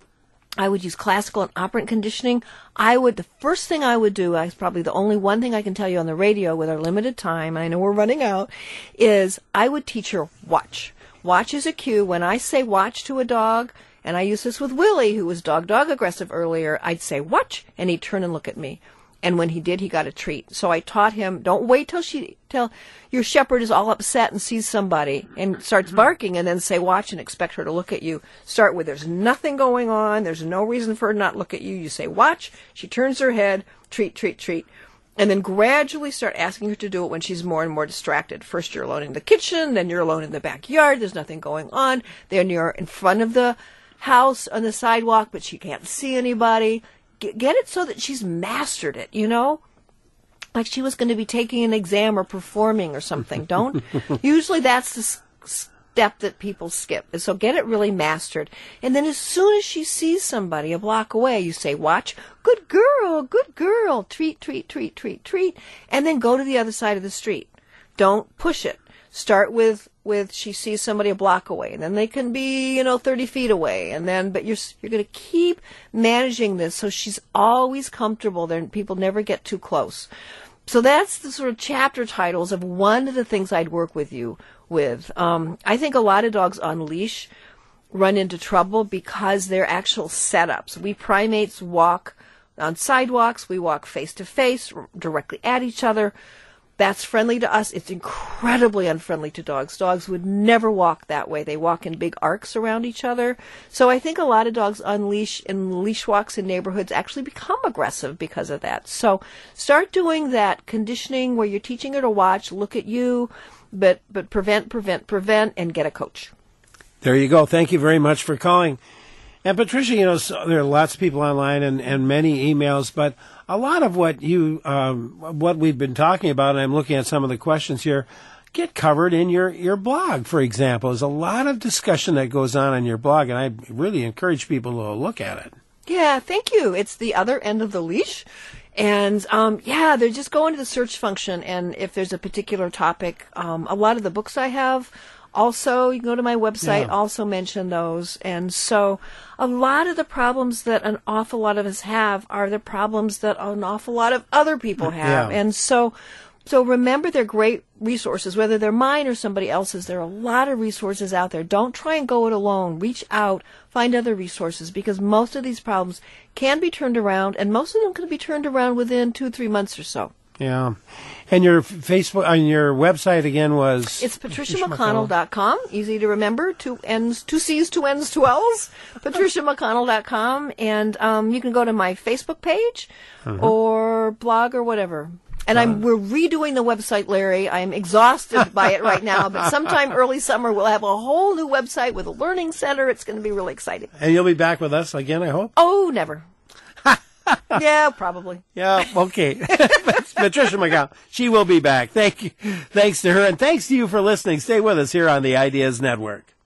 I would use classical and operant conditioning. I would, the first thing I would do, is probably the only one thing I can tell you on the radio with our limited time, and I know we're running out, is I would teach her watch. Watch is a cue. When I say watch to a dog, and I use this with Willie, who was dog-dog aggressive earlier, I'd say watch, and he'd turn and look at me. And when he did, he got a treat. So I taught him, don't wait till she, till your shepherd is all upset and sees somebody and starts barking, and then say watch and expect her to look at you. Start with there's nothing going on. There's no reason for her to not look at you. You say watch. She turns her head, treat, treat, treat. And then gradually start asking her to do it when she's more and more distracted. First you're alone in the kitchen, then you're alone in the backyard. There's nothing going on. Then you're in front of the house on the sidewalk, but she can't see anybody. Get it so that she's mastered it, you know? Like she was going to be taking an exam or performing or something. Don't. Usually that's the s- step that people skip. So get it really mastered. And then as soon as she sees somebody a block away, you say, watch, good girl, good girl, treat, treat, treat, treat, treat. And then go to the other side of the street. Don't push it. Start with, with she sees somebody a block away, and then they can be, you know, thirty feet away, and then, but you're, you're going to keep managing this so she's always comfortable there and people never get too close. So that's the sort of chapter titles of one of the things I'd work with you with. Um, I think a lot of dogs on leash run into trouble because they're actual setups. We primates walk on sidewalks, we walk face to face, directly at each other. That's friendly to us. It's incredibly unfriendly to dogs. Dogs would never walk that way. They walk in big arcs around each other. So I think a lot of dogs on leash and leash walks in neighborhoods actually become aggressive because of that. So start doing that conditioning where you're teaching her to watch, look at you, but, but prevent, prevent, prevent, and get a coach. There you go. Thank you very much for calling. And Patricia, you know, so there are lots of people online and, and many emails, but a lot of what you, um, what we've been talking about, and I'm looking at some of the questions here, get covered in your, your blog, for example. There's a lot of discussion that goes on on your blog, and I really encourage people to look at it. Yeah, thank you. It's the other end of the leash. And, um, yeah, they're just go into the search function, and if there's a particular topic, um, a lot of the books I have, also, you can go to my website, Yeah. also mention those. And so a lot of the problems that an awful lot of us have are the problems that an awful lot of other people have. Yeah. And so so remember they're great resources, whether they're mine or somebody else's. There are a lot of resources out there. Don't try and go it alone. Reach out, find other resources, because most of these problems can be turned around, and most of them can be turned around within two, three months or so. Yeah. And your Facebook, on your website again was? It's patricia mcconnell dot com. Easy to remember. Two N's, two C's, two N's, two L's. patricia mcconnell dot com. And um, you can go to my Facebook page Uh-huh. or blog or whatever. And I'm we're redoing the website, Larry. I'm exhausted by it right now, but sometime early summer we'll have a whole new website with a learning center. It's going to be really exciting. And you'll be back with us again, I hope? Oh, never. Yeah, probably. Yeah, okay. Patricia McGowan, she will be back. Thank you. Thanks to her, and thanks to you for listening. Stay with us here on the Ideas Network.